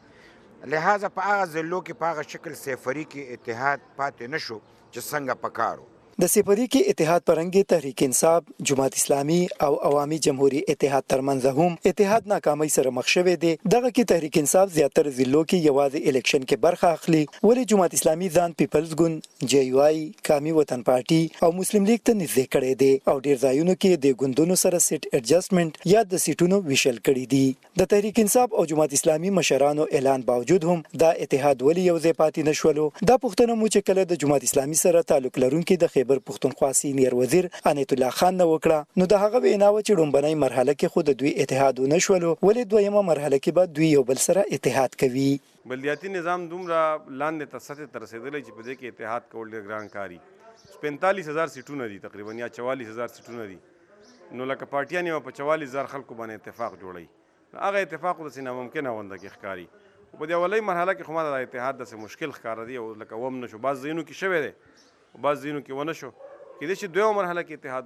لہذا په هغه ضلعو کې په هغه شکل سفري کې اتحاد پاتې نه شو چې څنګه پکار و. د سپری کې اتحاد پرنګي تحریک انصاف، جماعت اسلامي او عوامي جمهوریت اتحاد ترمنځ هم اتحاد ناکامۍ سره مخ شوی دی. دغه کې تحریک انصاف زیاتره ضلعو کې یوازې الیکشن کې برخه اخلي، ولې جماعت اسلامي ځان پیپلز ګوند، جے یو آی، قومي وطن پارټي او مسلم لیگ ته نږدې کړی دی او ډیر ځایونو کې د ګوندونو سره سیټ اډجسټمنټ یا د سیټونو ویشل کړي دي. د تحریک انصاف او جماعت اسلامي مشرانو اعلان باوجود هم دا اتحاد ولې یو ځای پاتې نشولو؟ دا پوښتنه مو چې کله د جماعت اسلامي سره تعلق لرونکي د خیبر پښتونخوا سینیر وزیر انیت الله خان نه وکړه، نو د هغه وینا و چې لومبنۍ مرحله کې خود دوی اتحاد ونه شولو، ولې دویمه مرحله کې به دوی یو بل سره اتحاد کوي. بلدیاتي نظام دومره لاندې ته سطح ته رسېدلی چې په دې کې اتحاد کول ډېر ګران کاري. پنځالیس هزار سیټونه دي تقریبا یا چوالیس هزار سیټونه دي، نو لکه پارټیان یې په چوالیس هزار خلکو باندې اتفاق جوړوي، هغه اتفاق داسې ناممکنه غونډه کې ښکاري. په دې اولۍ مرحله کې خو ما د اتحاد داسې مشکل ښکاره دی او لکه وم نه شو، بعض ځایونو کې شوی دی، بعض ځایونو کې ونه شو. کېدای شي دویمه مرحله کې اتحاد وشي.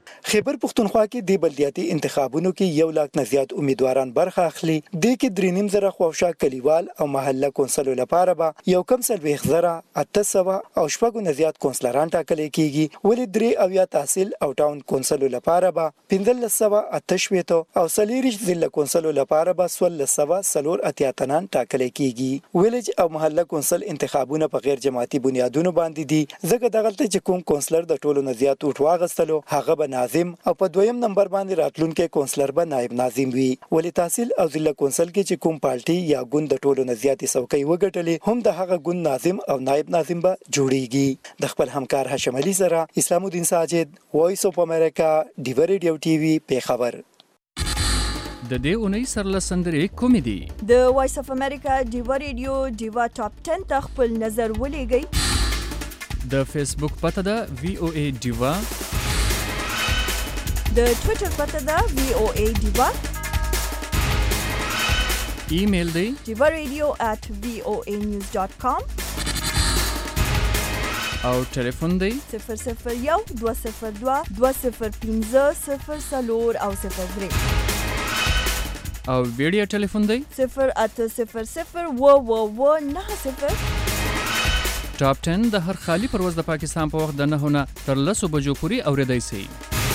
خیبر پښتونخوا کې د بلدیاتي انتخابونو کې یو لاک نه زیات امیدواران برخه اخلي. د کې درې نیم زره خوښه کلیوال او محله کونسلو لپاره به یو کم څلوېښت زره اته سوه او شپږو نه زیات کونسلران ټاکل کېږي. ولې درې اویا تحصیل او ټاون کونسلو لپاره به پنځلس سوه اته شپېته او څلېرویشت ضلع کونسلو لپاره به څوارلس سوه څلور اتیا تنان ټاکل کېږي. ویلج او محله کونسل انتخابونه په غیر جماعتي بنیادونو باندې دي، ځکه دغلته چې کوم کونسلر د ټولو نه زیات ووټ واخیستلو هغه به ناظم او په دویم نمبر باندې راتلونکي کونسلر به نائب ناظم وي. ولې تحصیل او ضلع کونسل کې چې کوم پارټي یا ګوند د ټولو نه زیاتې څوکۍ وګټلې هم د هغه ګوند ناظم او نائب ناظم به جوړیږي. د خپل همکار هاشم علي سره اسلام الدین ساجد، وایس اف امریکا، ډیو ریډیو ټي وي، پیښور. د دې اونۍ سرلسندرې کومې دي؟ د وایس اف امریکا ډیو ریډیو ډیوا ټاپ ټن ته خپل نظر ولېږئ. د فیسبوک پته ده وی او ای ډیوا، د ټویټر پته ده وی او ای ډیوا، ایمیل دی ډیوا ریډیو at وی او ای نیوز ډاٹ کام او ټلیفون دی صفر صفر یو دوه صفر دوه دوه صفر پنځه صفر څلور او صفر درې او ویډیو ټلیفون دی صفر اته صفر صفر اوه اوه اوه نهه صفر. ټاپ ټن د هر خالی پرواز د پاکستان په وخت د نهو نه تر لسو بجو پورې اورېدای سئ.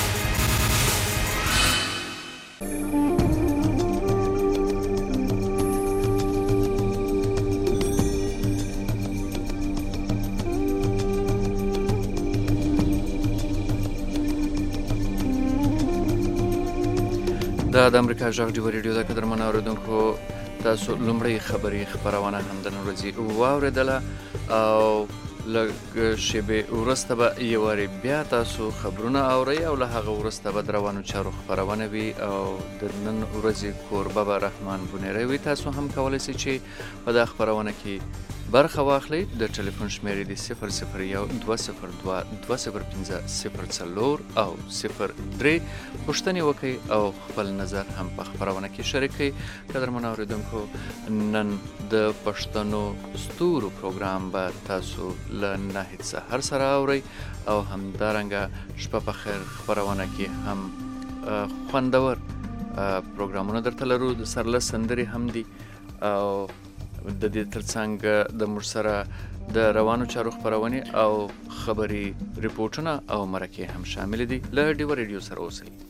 دا د امریکا غږ ډیو ریډیو د قدرمن اوریدونکو تاسو لومړی خبري خبرونه هم د نن ورځې واوریدله او لږ شیبې وروسته به یو وارې بیا تاسو خبرونه اورئ او له هغه وروسته به د روانو چارو خپرونه وي او د نن ورځې کوربه به رحمان بونیری وي. تاسو هم کولی سئ چې په دا خپرونه کې برخه واخلئ. د ټلیفون شمیرې د صفر صفر یو دوه صفر دوه دوه صفر پنځه صفر څلور او صفر درې پوښتنې وکړئ او خپل نظر هم په خپرونه کې شریک کړئ. قدرمن اوریدونکو، نن د پښتنو ستورو پروګرام به تاسو له نهید سحر سره اورئ او همدارنګه شپه په خیر خپرونه کې هم خوندور پروګرامونه درته لرو. د سرلس سندرې هم دي او د دې ترڅنګ د موږ سره د روانو چارو خپرونې او خبري ریپورټونه او مرکې هم شامل دي. له ډیو ریډیو سره اوسئ.